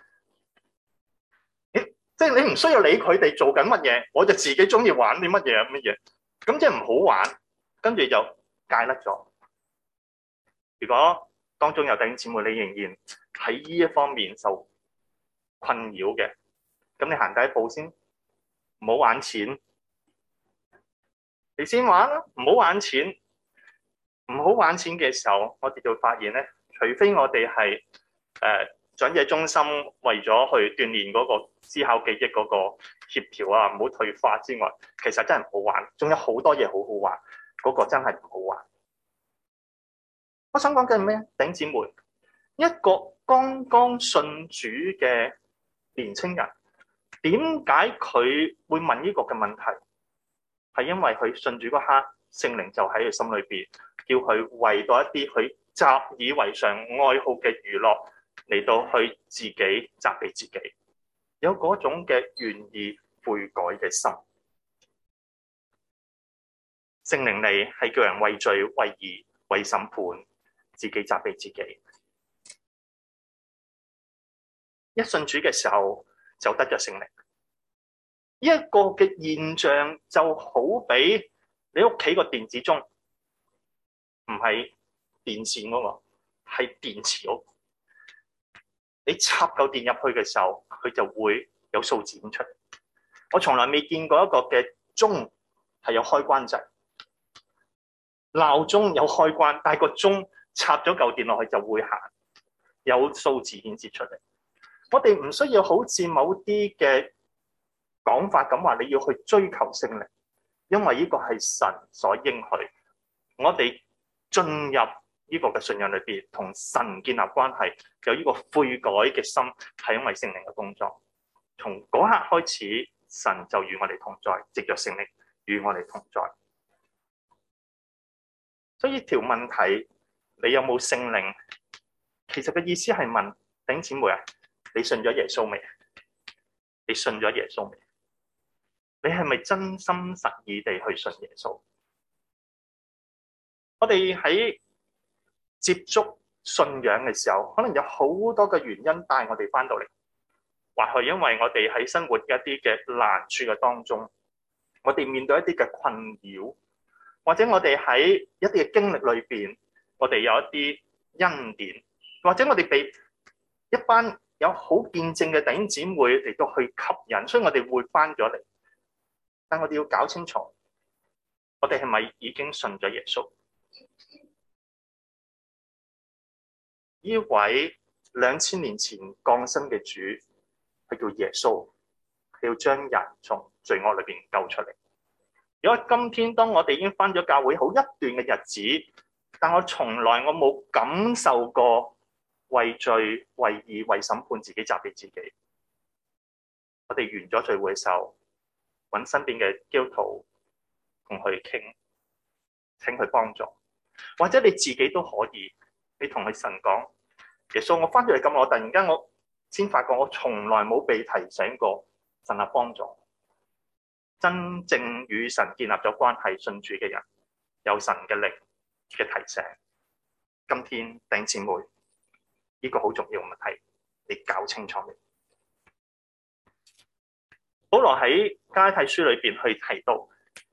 S2: 即係你唔需要理佢哋做緊乜嘢，我就自己中意玩啲乜嘢，咁即係唔好玩，跟住就戒甩咗。如果當中有弟兄姊妹，你仍然喺呢一方面受困擾嘅，咁你行第一步先，唔好玩錢。你先玩啦，唔好玩錢。唔好玩錢嘅時候，我哋就發現咧，除非我哋係長者中心為咗去鍛鍊嗰個思考記憶嗰個協調啊，唔好退化之外，其實真係唔好玩。仲有好多嘢好好玩，嗰個真係唔好玩。我想講嘅係咩？弟兄姊妹，一個剛剛信主嘅年青人，點解佢會問呢個嘅問題？係因為佢信主嗰刻，聖靈就喺佢心裏邊，叫佢為到一啲佢習以為常、愛好嘅娛樂嚟到去自己責備自己，有嗰種嘅願意悔改嘅心。聖靈嚟係叫人為罪、為義、為審判，自己責備自己。一信主嘅時候就得咗聖靈。呢一個嘅現象就好比你屋企個電子鐘，唔係電線嗰個，係電池嗰個。你插夠電入去嘅時候，佢就會有數字出嚟。我從來未見過一個嘅鐘係有開關掣，鬧鐘有開關，但係個鐘插咗嚿電落去就會行，有數字顯示出嚟。我哋唔需要好似某啲嘅講法咁話，你要去追求聖靈，因為呢個係神所應許。我哋進入呢個嘅信仰裏邊，同神建立關係，有呢個悔改嘅心，係因為聖靈嘅工作。從嗰刻開始，神就與我哋同在，藉着聖靈與我哋同在。所以條問題，你有冇聖靈？其實嘅意思係問弟兄姊妹啊，你信咗耶穌未？你信咗耶穌未？你係咪真心實意地去信耶穌？我哋喺接觸信仰嘅時候，可能有好多嘅原因帶我哋翻到嚟，或許因為我哋喺生活一啲嘅難處嘅當中，我哋面對一啲嘅困擾，或者我哋喺一啲嘅經歷裏邊，我哋有一啲恩典，或者我哋被一班有好見證嘅弟兄姊妹嚟到去吸引，所以我哋會翻咗嚟。但我哋要搞清楚，我哋係咪已經信咗耶穌？呢位2000年前降生嘅主係叫耶穌，佢要將人從罪惡裏邊救出嚟。如果今天當我哋已經翻咗教會好一段嘅日子，但我從來我冇感受過為罪、為義、為審判自己責備自己。我哋完咗聚會嘅時候，揾身邊嘅基督徒同佢傾，請佢幫助，或者你自己都可以，你同佢神講，耶穌，我翻咗嚟咁耐，我突然間我先發覺我從來冇被提醒過，神啊幫助。真正與神建立咗關係、信主嘅人，有神嘅靈嘅提醒。今天弟兄姊妹，呢個好重要嘅問題，你搞清楚未？保羅喺加拉太書裏邊去提到，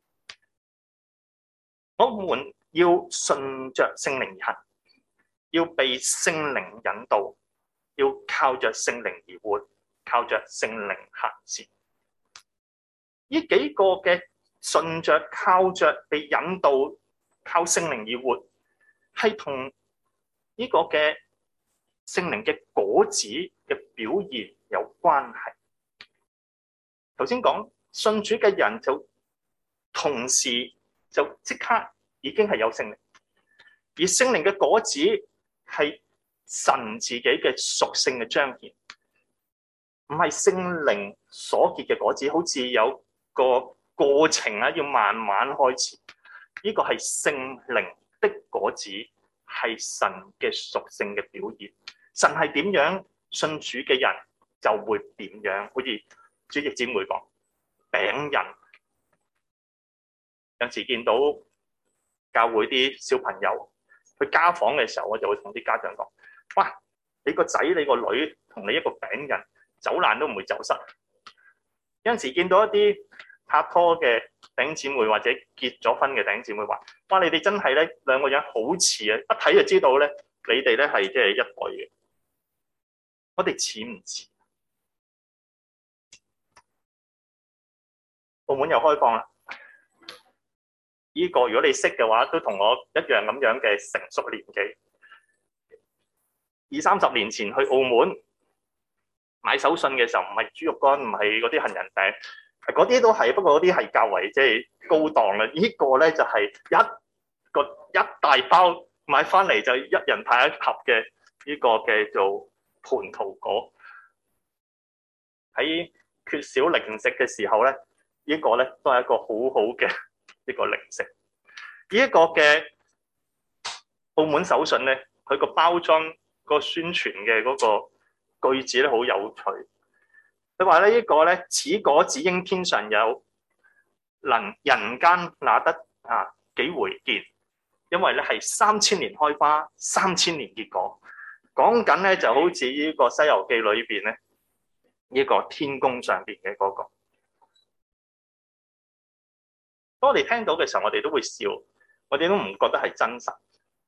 S2: 我們要順着聖靈而行，要被聖靈引導，要靠着聖靈而活，靠着聖靈行事。呢幾個嘅順着、靠着、被引導、靠聖靈而活，係同呢個嘅聖靈嘅果子嘅表現有關係。頭先講信主嘅人就同時就即刻已經係有聖靈，而聖靈嘅果子係神自己嘅屬性嘅彰顯，唔係聖靈所結嘅果子，好似有個過程啊，要慢慢開始。呢個係聖靈的果子，係神嘅屬性嘅表現。神係點樣，信主嘅人就會點樣，好似主席姊妹講餅印。有時見到教會啲小朋友去家訪嘅時候，我就會同啲家長講：哇，你個仔、你個女同你一個餅印，走爛都唔會走失。有陣時見到一啲拍拖嘅弟兄姊妹或者結咗婚嘅弟兄姊妹話：哇，你哋真係咧兩個人好似啊，一睇就知道咧你哋咧係即係一代嘅，我哋似唔似？澳門又開放啦，呢個如果你識嘅話，都同我一樣咁樣嘅成熟年紀。20-30年前去澳門買手信嘅時候，唔係豬肉乾，唔係嗰啲杏仁餅，嗰啲都係，不過嗰啲係較為即係高檔啦。呢個咧就係一大包買翻嚟就一人派一盒嘅呢個嘅做蟠桃果。喺缺少零食嘅時候咧，呢個咧都係一個好好嘅一個零食。呢一個嘅澳門手信咧，佢個包裝個宣傳嘅嗰個句子咧好有趣。佢話咧呢個咧，此果只應天上有，能人間那得幾回見。因為咧係3000年開花，3000年結果。講緊咧就好似呢個《西遊記》裏邊咧呢個天宮上邊嘅嗰個。當我哋聽到嘅時候，我哋都會笑，我哋都唔覺得係真實。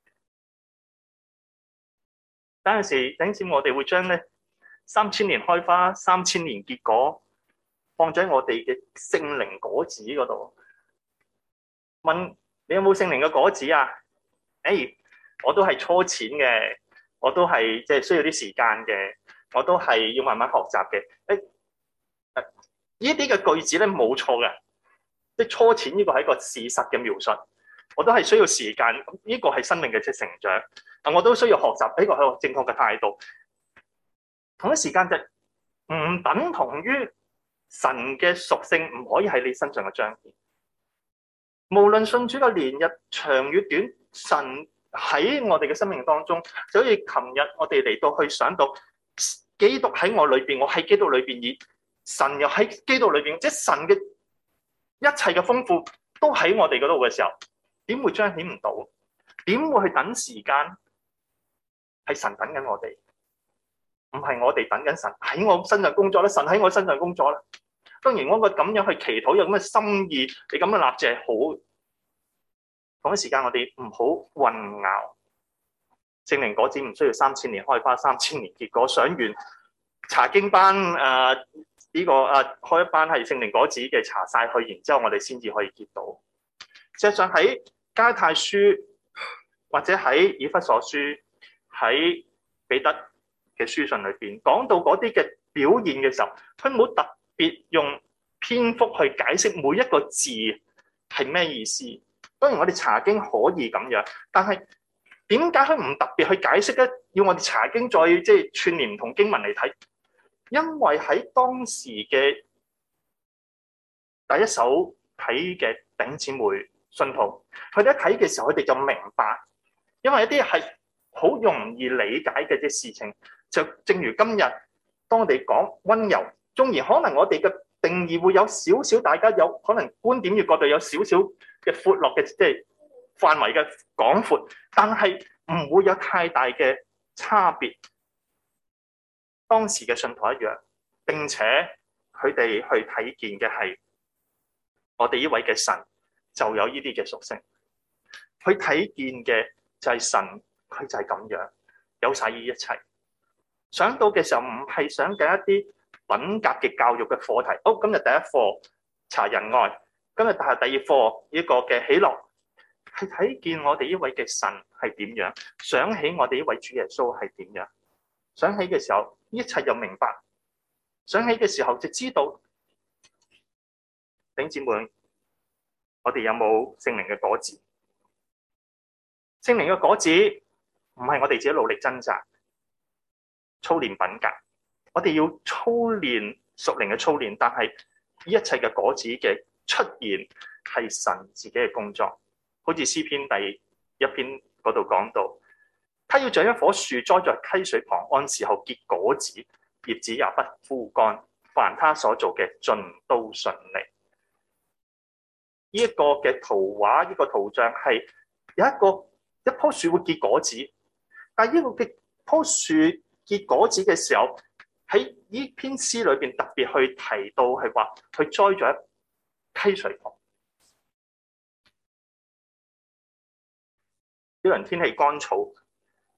S2: 有陣時，等陣我哋會將咧3000年開花、3000年結果放喺我哋嘅聖靈果子嗰度。問你有冇聖靈嘅果子啊？我都係初淺嘅，我都係即係需要啲時間嘅，我都係要慢慢學習嘅。呢啲嘅句子咧冇錯嘅，即係初淺呢個係一個事實嘅描述。我都係需要時間，呢個係生命嘅成長。我都需要學習呢個係個正確嘅態度。同一時間就唔等同於神嘅屬性唔可以喺你身上嘅彰顯。無論信主嘅年日長與短，神喺我哋嘅生命當中，就好似琴日我哋嚟到去想到基督喺我裏邊，我喺基督裏邊，而神又喺基督裏邊，即係神嘅一切嘅豐富都喺我哋嗰度嘅時候，點會彰顯唔到？點會去等時間？係神等緊我哋，唔係我哋等緊神喺我身上工作咧。神喺我身上工作咧。當然，我個咁樣去祈禱有咁嘅心意，你咁嘅立志係好。同一時間，我哋唔好混淆。聖靈果子唔需要3000年開花，3000年結果。上完查經班開一班係聖靈果子嘅查晒去，然之後我哋先至可以結到。事實上喺加太書或者喺以弗所書、喺彼得嘅書信裏邊講到嗰啲嘅表現嘅時候，佢冇特別用篇幅去解釋每一個字係咩意思。當然我哋查經可以咁樣，但係點解佢唔特別去解釋咧？要我哋查經再即係串聯唔同經文嚟睇，因為喺當時嘅第一手睇嘅弟兄姊妹信徒，佢哋一睇嘅時候，佢哋就明白，因為一啲係好容易理解嘅啲事情，就正如今日當我哋講溫柔，縱然可能我哋嘅定義會有少少，大家有可能觀點與角度有少少嘅闊落嘅，即係範圍嘅廣闊，但係唔會有太大嘅差別。當時嘅信徒一樣，並且佢哋去睇見嘅係我哋呢位嘅神就有呢啲嘅屬性，佢睇見嘅就係神，佢就係咁樣有晒呢一切。想到嘅時候唔係想緊一啲品格嘅教育嘅課題。今日第一課查仁愛，今日第二課呢個嘅喜樂，係睇見我哋呢位嘅神係點樣，想起我哋呢位主耶穌係點樣。想起嘅時候，一切又明白。想起嘅時候就知道，弟兄姊妹，我哋有冇聖靈嘅果子？聖靈嘅果子唔係我哋自己努力掙扎、操練品格，我哋要操練屬靈嘅操練，但係一切嘅果子嘅出現係神自己嘅工作。好似詩篇第1篇嗰度講到，他要像一棵樹栽在溪水旁，按時候結果子，葉子也不枯乾，凡他所做嘅盡都順利。呢一個嘅圖畫，呢個圖像係有一棵樹會結果子，但係呢個嘅棵樹結果子嘅時候，喺呢篇詩裏邊特別去提到係話佢栽咗喺溪水旁。有人天氣乾燥，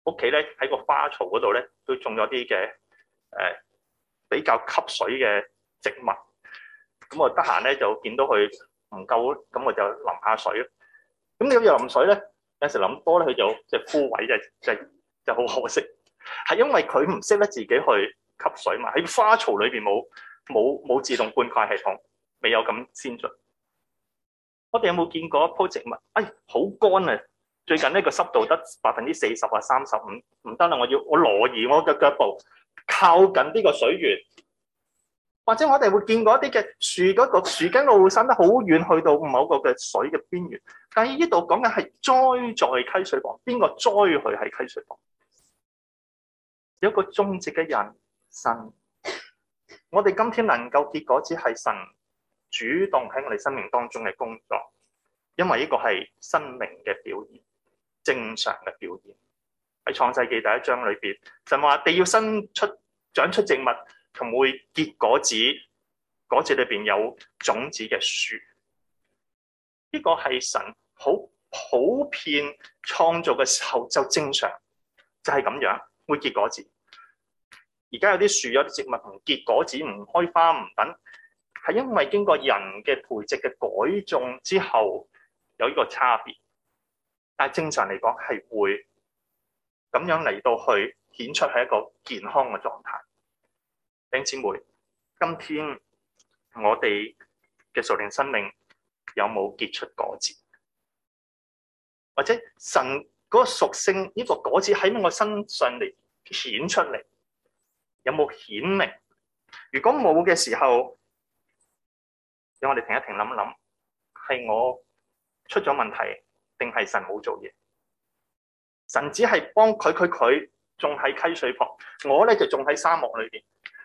S2: 屋企咧喺個花槽嗰度咧都種咗啲嘅比較吸水嘅植物。咁我得閒咧就見到佢唔夠，咁我就淋下水咯。咁你要淋水咧，有時淋多咧佢就即係枯萎，就好可惜。係因為佢唔識得自己去吸水嘛，喺花槽裏邊冇自動灌溉系統，未有咁先進。我哋有冇見過一棵植物？好乾啊！最近呢個濕度得40%啊35%，唔得啦！我挪移我嘅腳步靠近呢個水源。或者我哋會見過一啲嘅樹，嗰個樹根路伸得好遠，去到某個嘅水嘅邊緣。但係呢度講緊係栽在溪水旁，邊個栽佢喺溪水旁？有一個種植嘅人，神。我哋今天能夠結果子係神主動喺我哋生命當中嘅工作，因為呢個係生命嘅表現，正常嘅表現。喺創世記第1章裏邊，神話地要長出植物，同會結果子，果子裏邊有種子嘅樹。呢個係神好普遍創造嘅時候就正常，就係咁樣會結果子。而家有啲樹有啲植物唔結果子，唔開花唔等，係因為經過人嘅培植嘅改種之後有呢個差別。但係正常嚟講係會咁樣嚟到去顯出係一個健康嘅狀態。弟兄姊妹，今天我哋嘅屬靈生命有冇結出果子？或者神嗰個屬性呢個果子喺我身上嚟顯出嚟，有冇顯明？如果冇嘅時候，讓我哋停一停諗一諗，係我出咗問題，定係神冇做嘢？神只係幫佢種喺溪水旁，我咧就種喺沙漠裏邊。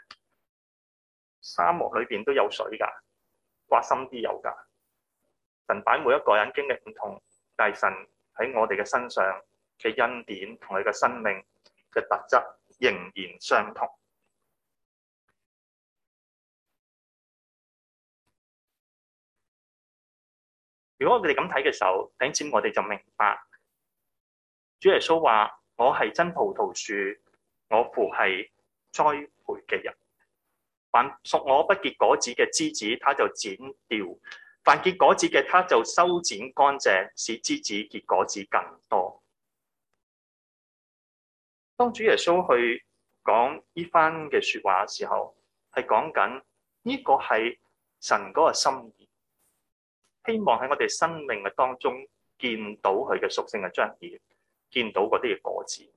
S2: 沙漠裏邊都有水㗎，刮深啲有㗎。神擺每一個人經歷唔同，但係神喺我哋嘅身上嘅恩典同佢嘅生命嘅特質仍然相同。如果我哋咁睇嘅時候，弟兄姊妹我哋就明白，主耶穌話：我係真葡萄樹，我父係栽培嘅人。凡屬我不結果子嘅枝子，他就剪掉；凡結果子嘅，他就修剪乾淨，使枝子結果子更多。當主耶穌去講呢番嘅說話嘅時候，係講緊呢個係神嗰個心意，希望喺我哋生命嘅當中見到佢嘅屬性嘅彰顯，見到嗰啲嘅果子。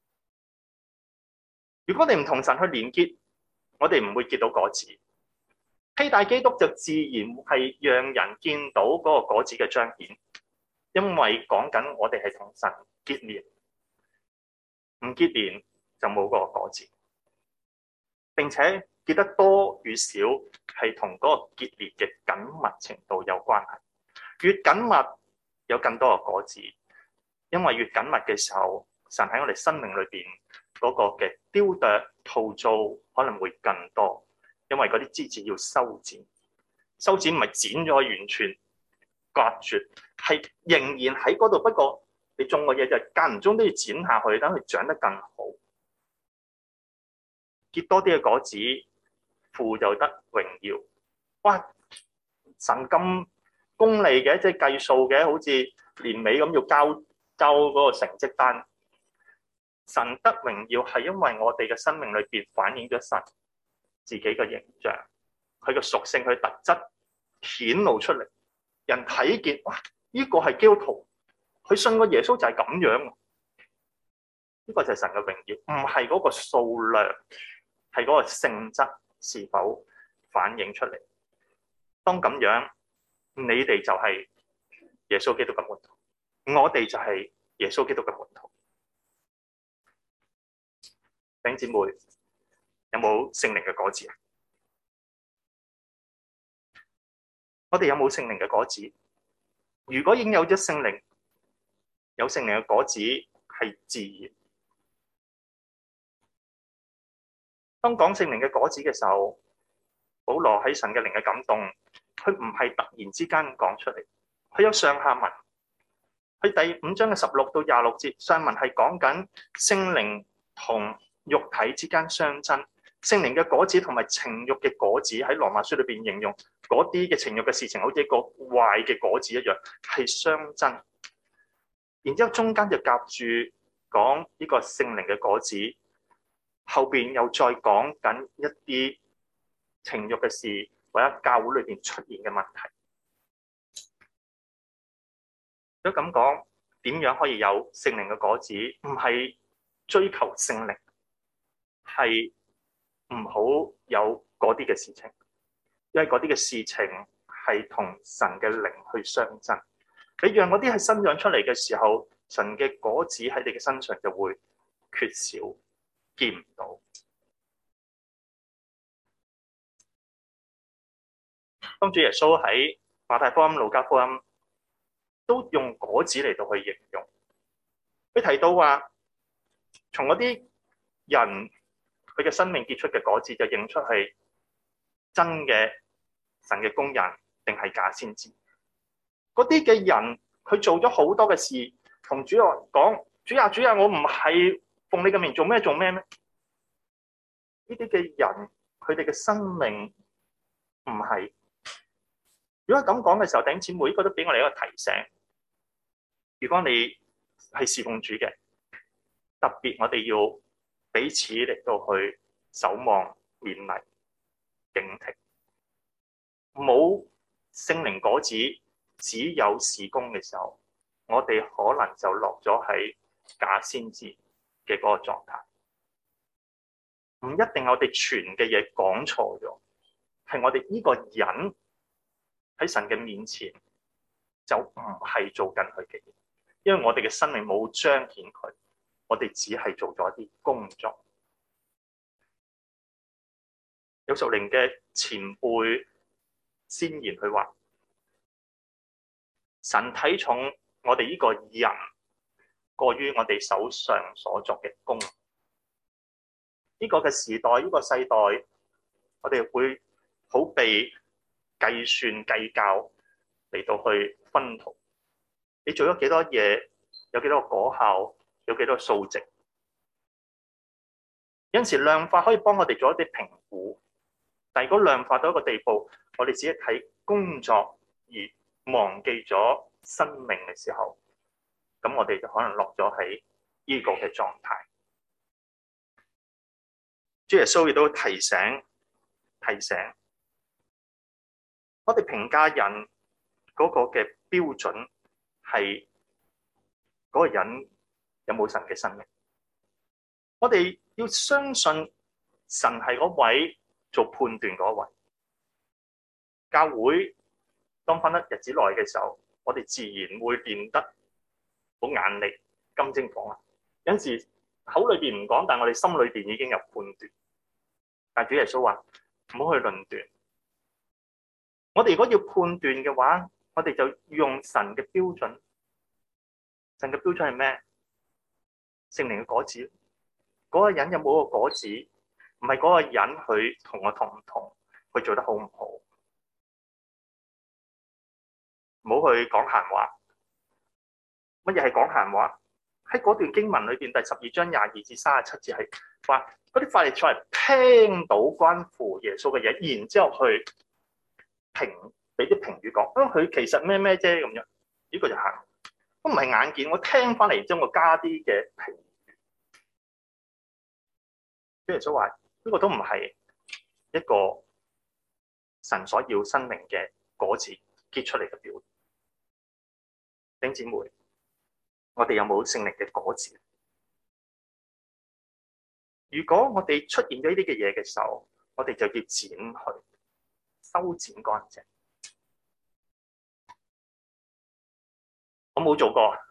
S2: 如果你唔同神去連結，我哋唔會結到果子。披戴基督就自然係讓人見到嗰個果子嘅彰顯，因為講緊我哋係同神結連，唔結連就冇嗰個果子。並且結得多與少係同嗰個結連嘅緊密程度有關係。越緊密有更多嘅果子，因為越緊密嘅時候，神喺我哋生命裏邊嗰個嘅雕琢陶造可能會更多，因為嗰啲枝子要修剪。修剪唔係剪咗完全割絕，係仍然喺嗰度。不過你種嘅嘢就間唔中都要剪下去，等佢長得更好，結多啲嘅果子，父就得榮耀。哇！神咁功利嘅，即係計數嘅，好似年尾咁要交嗰個成績單。神得榮耀係因為我哋嘅生命裏邊反映咗神自己嘅形象，佢嘅屬性、佢特質顯露出嚟，人睇見哇！呢個係基督徒，佢信個耶穌就係咁樣。呢個就係神嘅榮耀，唔係嗰個數量，係嗰個性質是否反映出嚟。當咁樣，你哋就係耶穌基督嘅門徒，我哋就係耶穌基督嘅門徒。弟兄姊妹，有冇聖靈嘅果子啊？我哋有冇聖靈嘅果子？如果已經有咗聖靈，有聖靈嘅果子係自然。當講聖靈嘅果子嘅時候，保羅喺神嘅靈嘅感動，佢唔係突然之間講出嚟，佢有上下文。 喺第5章嘅16到26節，上文係講緊聖靈同肉體之間相爭，聖靈嘅果子同埋情慾嘅果子喺羅馬書裏邊形容嗰啲嘅情慾嘅事情，好似一個壞嘅果子一樣，係相爭。然之後中間就夾住講呢個聖靈嘅果子，後邊又再講緊一啲情慾嘅事，或者教會裏邊出現嘅問題。如果咁講，點樣可以有聖靈嘅果子？唔係追求聖靈，係唔好有嗰啲嘅事情，因為嗰啲嘅事情係同神嘅靈去相爭。你讓嗰啲係生長出嚟嘅時候，神嘅果子喺你嘅身上就會缺少，見唔到。當主耶穌喺馬太福音、路加福音都用果子嚟到去形容，佢提到話，從嗰啲人佢嘅生命結出嘅果子，就認出係真嘅神嘅工人定係假先知。嗰啲嘅人佢做咗好多嘅事，同主講：主啊，主啊，我唔係奉你嘅名做咩咩？呢啲嘅人佢哋嘅生命唔係。如果咁講嘅時候，弟兄姊妹，呢個都俾我哋一個提醒。如果你係侍奉主嘅，特別我哋要彼此嚟到去守望、勉勵、警惕。冇聖靈果子，只有事工嘅時候，我哋可能就落咗喺假先知嘅嗰個狀態。唔一定我哋傳嘅嘢講錯咗，係我哋呢個人喺神嘅面前就唔係做緊佢嘅嘢，因為我哋嘅生命冇彰顯佢，我哋只係做咗一啲工作。有屬靈嘅前輩先言佢話：神睇重我哋呢個人，過於我哋手上所作嘅工。呢個嘅時代，呢個世代，我哋會好被計算計較嚟到去分圖。你做咗幾多嘢，有幾多個果效，有幾多個數值。有陣時量化可以幫我哋做一啲評估，但係如果量化到一個地步，我哋只係睇工作而忘記咗生命嘅時候，咁我哋就可能落咗喺呢個嘅狀態。主耶穌亦都提醒我哋評價人嗰個嘅標準係嗰個人有冇神嘅生命。我哋要相信神係嗰位做判斷嗰位。教會當返得日子耐嘅時候，我哋自然會變得好眼力金睛火眼。有陣時口裏邊唔講，但係我哋心裏邊已經有判斷。但主耶穌話唔好去論斷。我哋如果要判斷嘅話，我哋就用神嘅標準。神嘅標準係咩？聖靈嘅果子。嗰個人有冇個果子？唔係嗰個人佢同我同唔同，佢做得好唔好？唔好去講閒話。乜嘢係講閒話？喺嗰段經文裏邊，第12章22至37節係話嗰啲法利賽人聽到關乎耶穌嘅嘢，然之後去俾啲評語講，佢其實咩啫咁樣。呢個就係都唔係眼見，我聽翻嚟之後我加啲嘅評語。主耶穌話呢個都唔係一個神所要生命嘅果子結出嚟嘅表現。弟兄姊妹，我哋有冇聖靈嘅果子？如果我哋出現咗呢啲嘅嘢嘅時候，我哋就要剪佢，修剪乾淨。我冇做過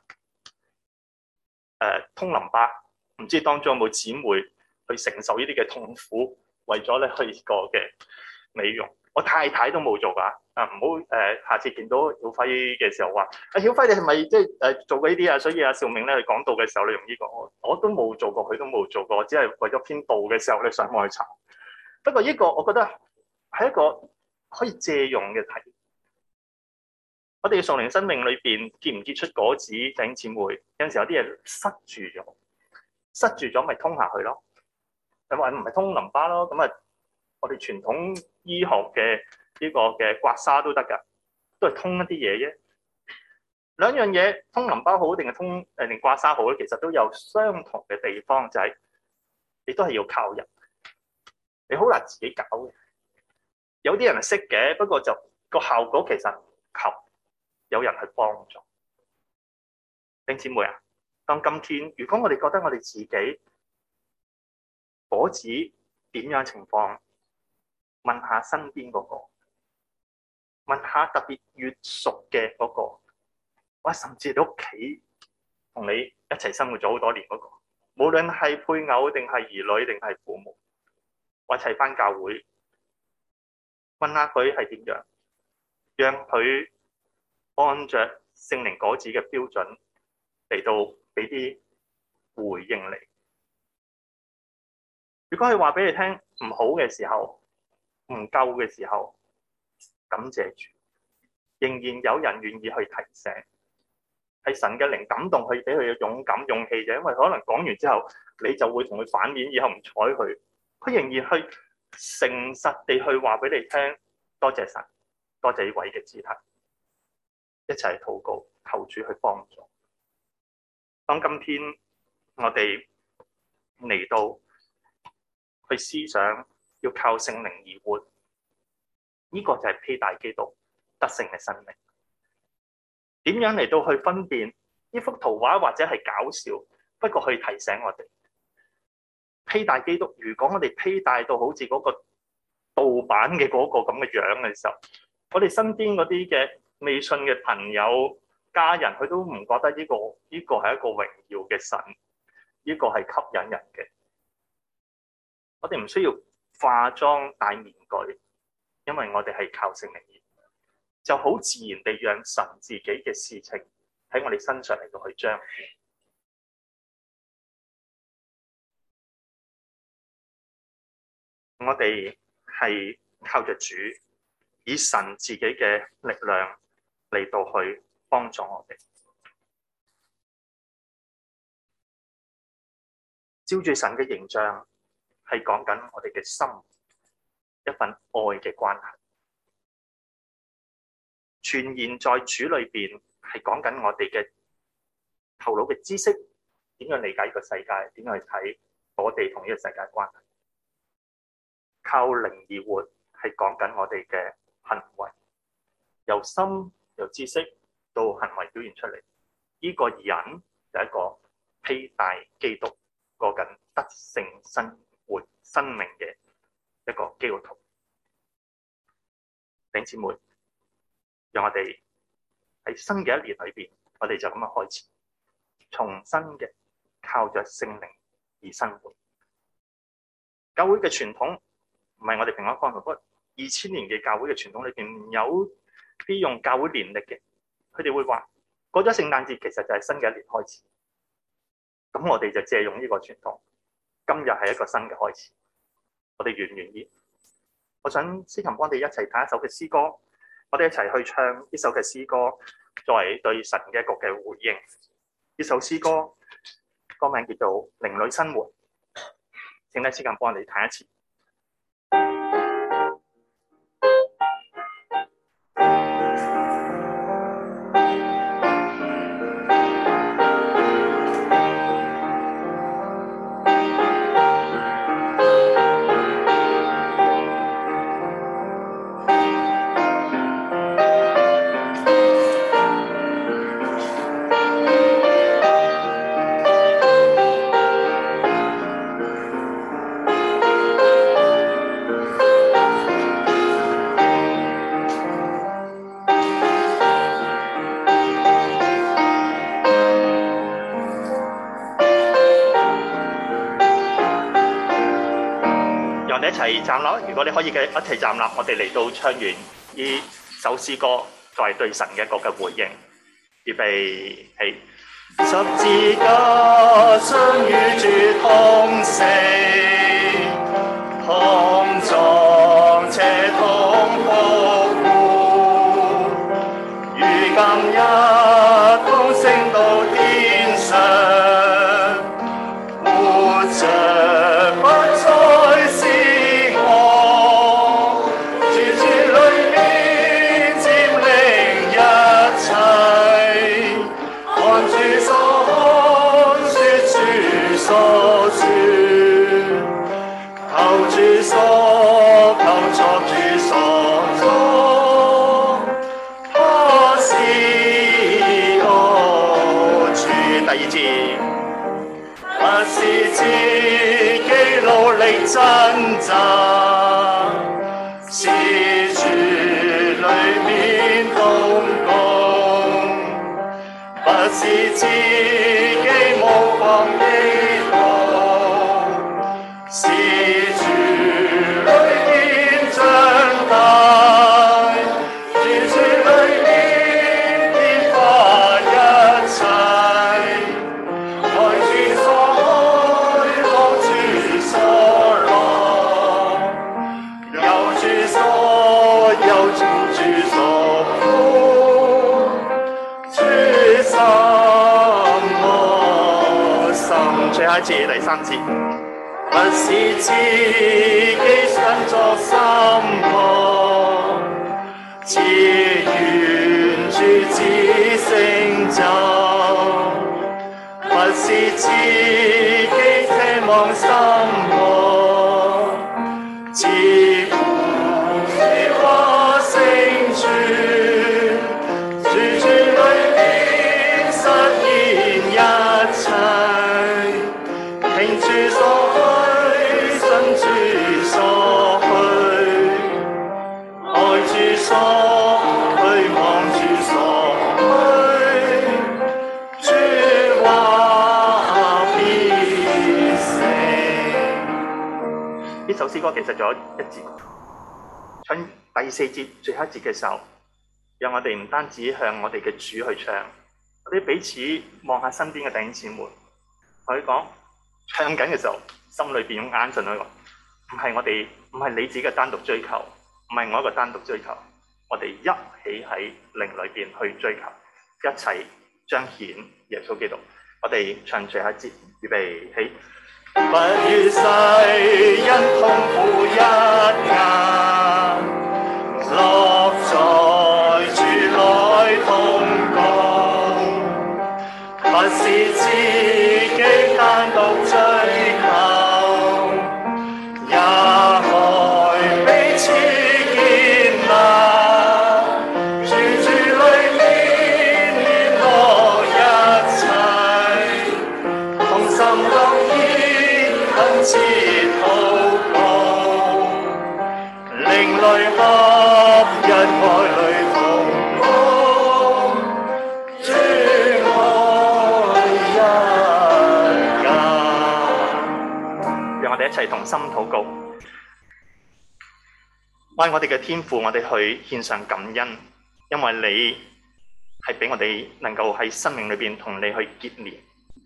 S2: 通淋巴，唔知當中有冇姊妹去承受呢啲嘅痛苦，為咗咧去呢個嘅美容。我太太都冇做㗎，唔好下次見到曉輝嘅時候話，曉輝你係咪即係做過呢啲啊？所以阿兆明咧講道嘅時候你用呢個，我都冇做過，佢都冇做過，只係為咗編道嘅時候咧上網去查。不過呢個我覺得係一個可以借用嘅題。 我哋嘅屬靈生命裏邊結唔結出果子，弟兄姊妹，有陣時有啲嘢塞住咗咪通下去咯。咁話唔係通淋巴咯，咁啊，我哋傳統醫學嘅呢個嘅刮痧都得㗎，都係通一啲嘢啫。兩樣嘢通淋巴好定係定刮痧好咧，其實都有相同嘅地方，就係你都係要靠人，你好難自己搞嘅。有啲人係識嘅，不過就個效果其實求有人去幫助。弟兄姊妹啊，當今天如果我哋覺得我哋自己果子點樣情況，問下身邊嗰個，問下特別越熟嘅嗰個，或甚至你屋企同你一齊生活咗好多年嗰個，無論係配偶定係兒女定係父母，或一齊返教會，問下佢係點樣，讓佢按着聖靈果子嘅標準嚟到俾啲回應你。如果佢話俾你聽唔好嘅時候，唔夠嘅時候，感謝主，仍然有人願意去提醒，係神嘅靈感動佢，俾佢嘅勇敢勇氣嘅。因為可能講完之後，你就會同佢反面，以後唔睬佢，佢仍然去誠實地去話俾你聽，多謝神，多謝呢位嘅肢體，一齊禱告，求主去幫助。當今天我哋嚟到去思想要靠聖靈而活，呢個就係披戴基督得勝嘅生命。點樣嚟到去分辨呢幅圖畫或者係搞笑，不過去提醒我哋披戴基督。如果我哋披戴到好似嗰個盜版嘅嗰個咁嘅樣嘅時候，我哋身邊嗰啲嘅未信嘅朋友家人，佢都唔覺得呢個係一個榮耀嘅神，呢個係吸引人嘅。我哋唔需要化妝戴面具，因為我哋係靠聖靈，就好自然地讓神自己嘅事情喺我哋身上嚟到去彰顯。我哋係靠着主，以神自己嘅力量嚟到去幫助我哋，照住神嘅形象，係講緊我哋嘅心，一份愛嘅關係。全然在主裏邊，係講緊我哋嘅頭腦嘅知識，點樣理解呢個世界，點樣去睇我哋同呢個世界關係。靠靈而活，係講緊我哋嘅行為，由心由知識到行為表現出嚟。呢個人就係一個披戴基督過緊得勝生活生命嘅一個基督徒。弟兄姊妹，讓我哋喺新嘅一年裏邊，我哋就咁樣開始，重新嘅靠着聖靈而生活。教會嘅傳統唔係我哋平安方面，不過2000年嘅教會嘅傳統裏邊有啲用教會年曆嘅，佢哋會話過咗聖誕節其實就係新嘅一年開始。咁我哋就借用呢個傳統，今日係一個新嘅開始。我哋願唔願意？我想司琴幫我哋一齊彈一首嘅詩歌，我哋一齊去唱呢首嘅詩歌，作為對神嘅一個嘅回應。呢首詩歌歌名叫做《靈裏生活》，請咧司琴幫我哋彈一次。一齊站立，如果你可以嘅一齊站立，我哋嚟到唱完呢首詩歌，作為對神嘅一個嘅回應。預備起，十字架相與主同死，同葬且同復活，如今日都升到天上，活着不再是我，住裏面佔領一切，看主所看，說主所說，求主所求，作主所作，他是我主。第二節，不是自己努力掙扎，是主裏面動工，不是自己無妨的路，是主裏面長大，住裏面變化一切，愛主所愛，樂主所樂，有主所有，主所呼，主心我心。最後一節，第三節。不是自己想作心魔，自願主旨成就，不是自己奢望心魔，自顧說話成全，住裏面實現一切，聽主所主所去，愛主所去，望主所去，主話必成。呢首詩歌其實仲有一節，唱第四節最後一節嘅時候，讓我哋唔單止向我哋嘅主去唱，我哋彼此望下身邊嘅弟兄姊妹，同佢講唱緊嘅時候，心裏邊用眼神去講。唔係你自己嘅單獨追求，唔係我一個單獨追求，我哋一起喺靈裏邊去追求，一齊彰顯耶穌基督。我哋唱最後一節，預備起。不與世因痛苦一眼，落在主內同共，不是自己單獨追求。也愛彼此建立，住裏面聯絡一切，同心合意懇切禱告，靈裡合一愛裡同工，主愛一家。讓我哋一齊同心禱告。為我哋嘅天父，我哋去獻上感恩，因為你係俾我哋能夠喺生命裏邊同你去結連。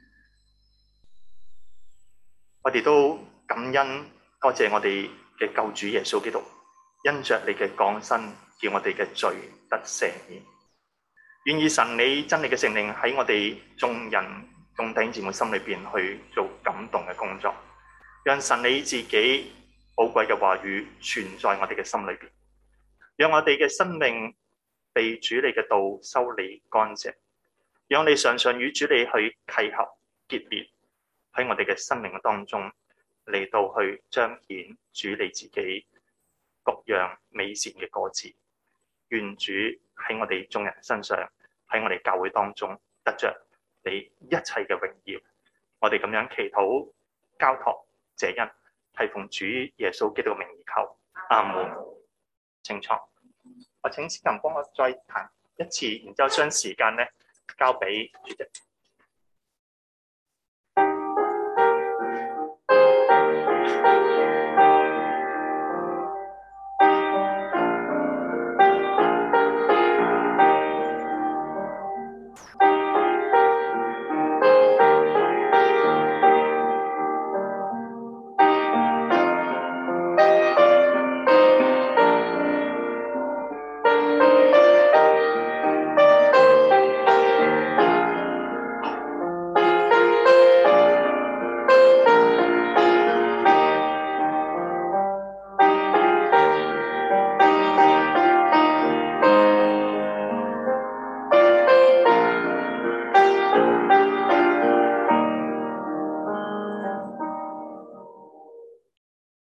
S2: 我哋都感恩，多謝我哋嘅救主耶穌基督，因着你嘅降生，叫我哋嘅罪得赦免。願意神你真理嘅聖靈喺我哋眾人眾弟兄姊妹心裏邊去做感動嘅工作，讓神你自己寶貴嘅話語存在我哋嘅心裏邊，讓我哋嘅生命被主你嘅道修理乾淨，讓你常常與主你去契合結連，喺我哋嘅生命當中嚟到去彰顯主你自己各樣美善嘅果子。願主喺我哋眾人身上，喺我哋教會當中得着你一切嘅榮耀。我哋咁樣祈禱交託謝恩，係奉主耶穌基督嘅名而求，阿門。請坐。我請司琴幫我再彈一次，然之後將時間咧交俾主席。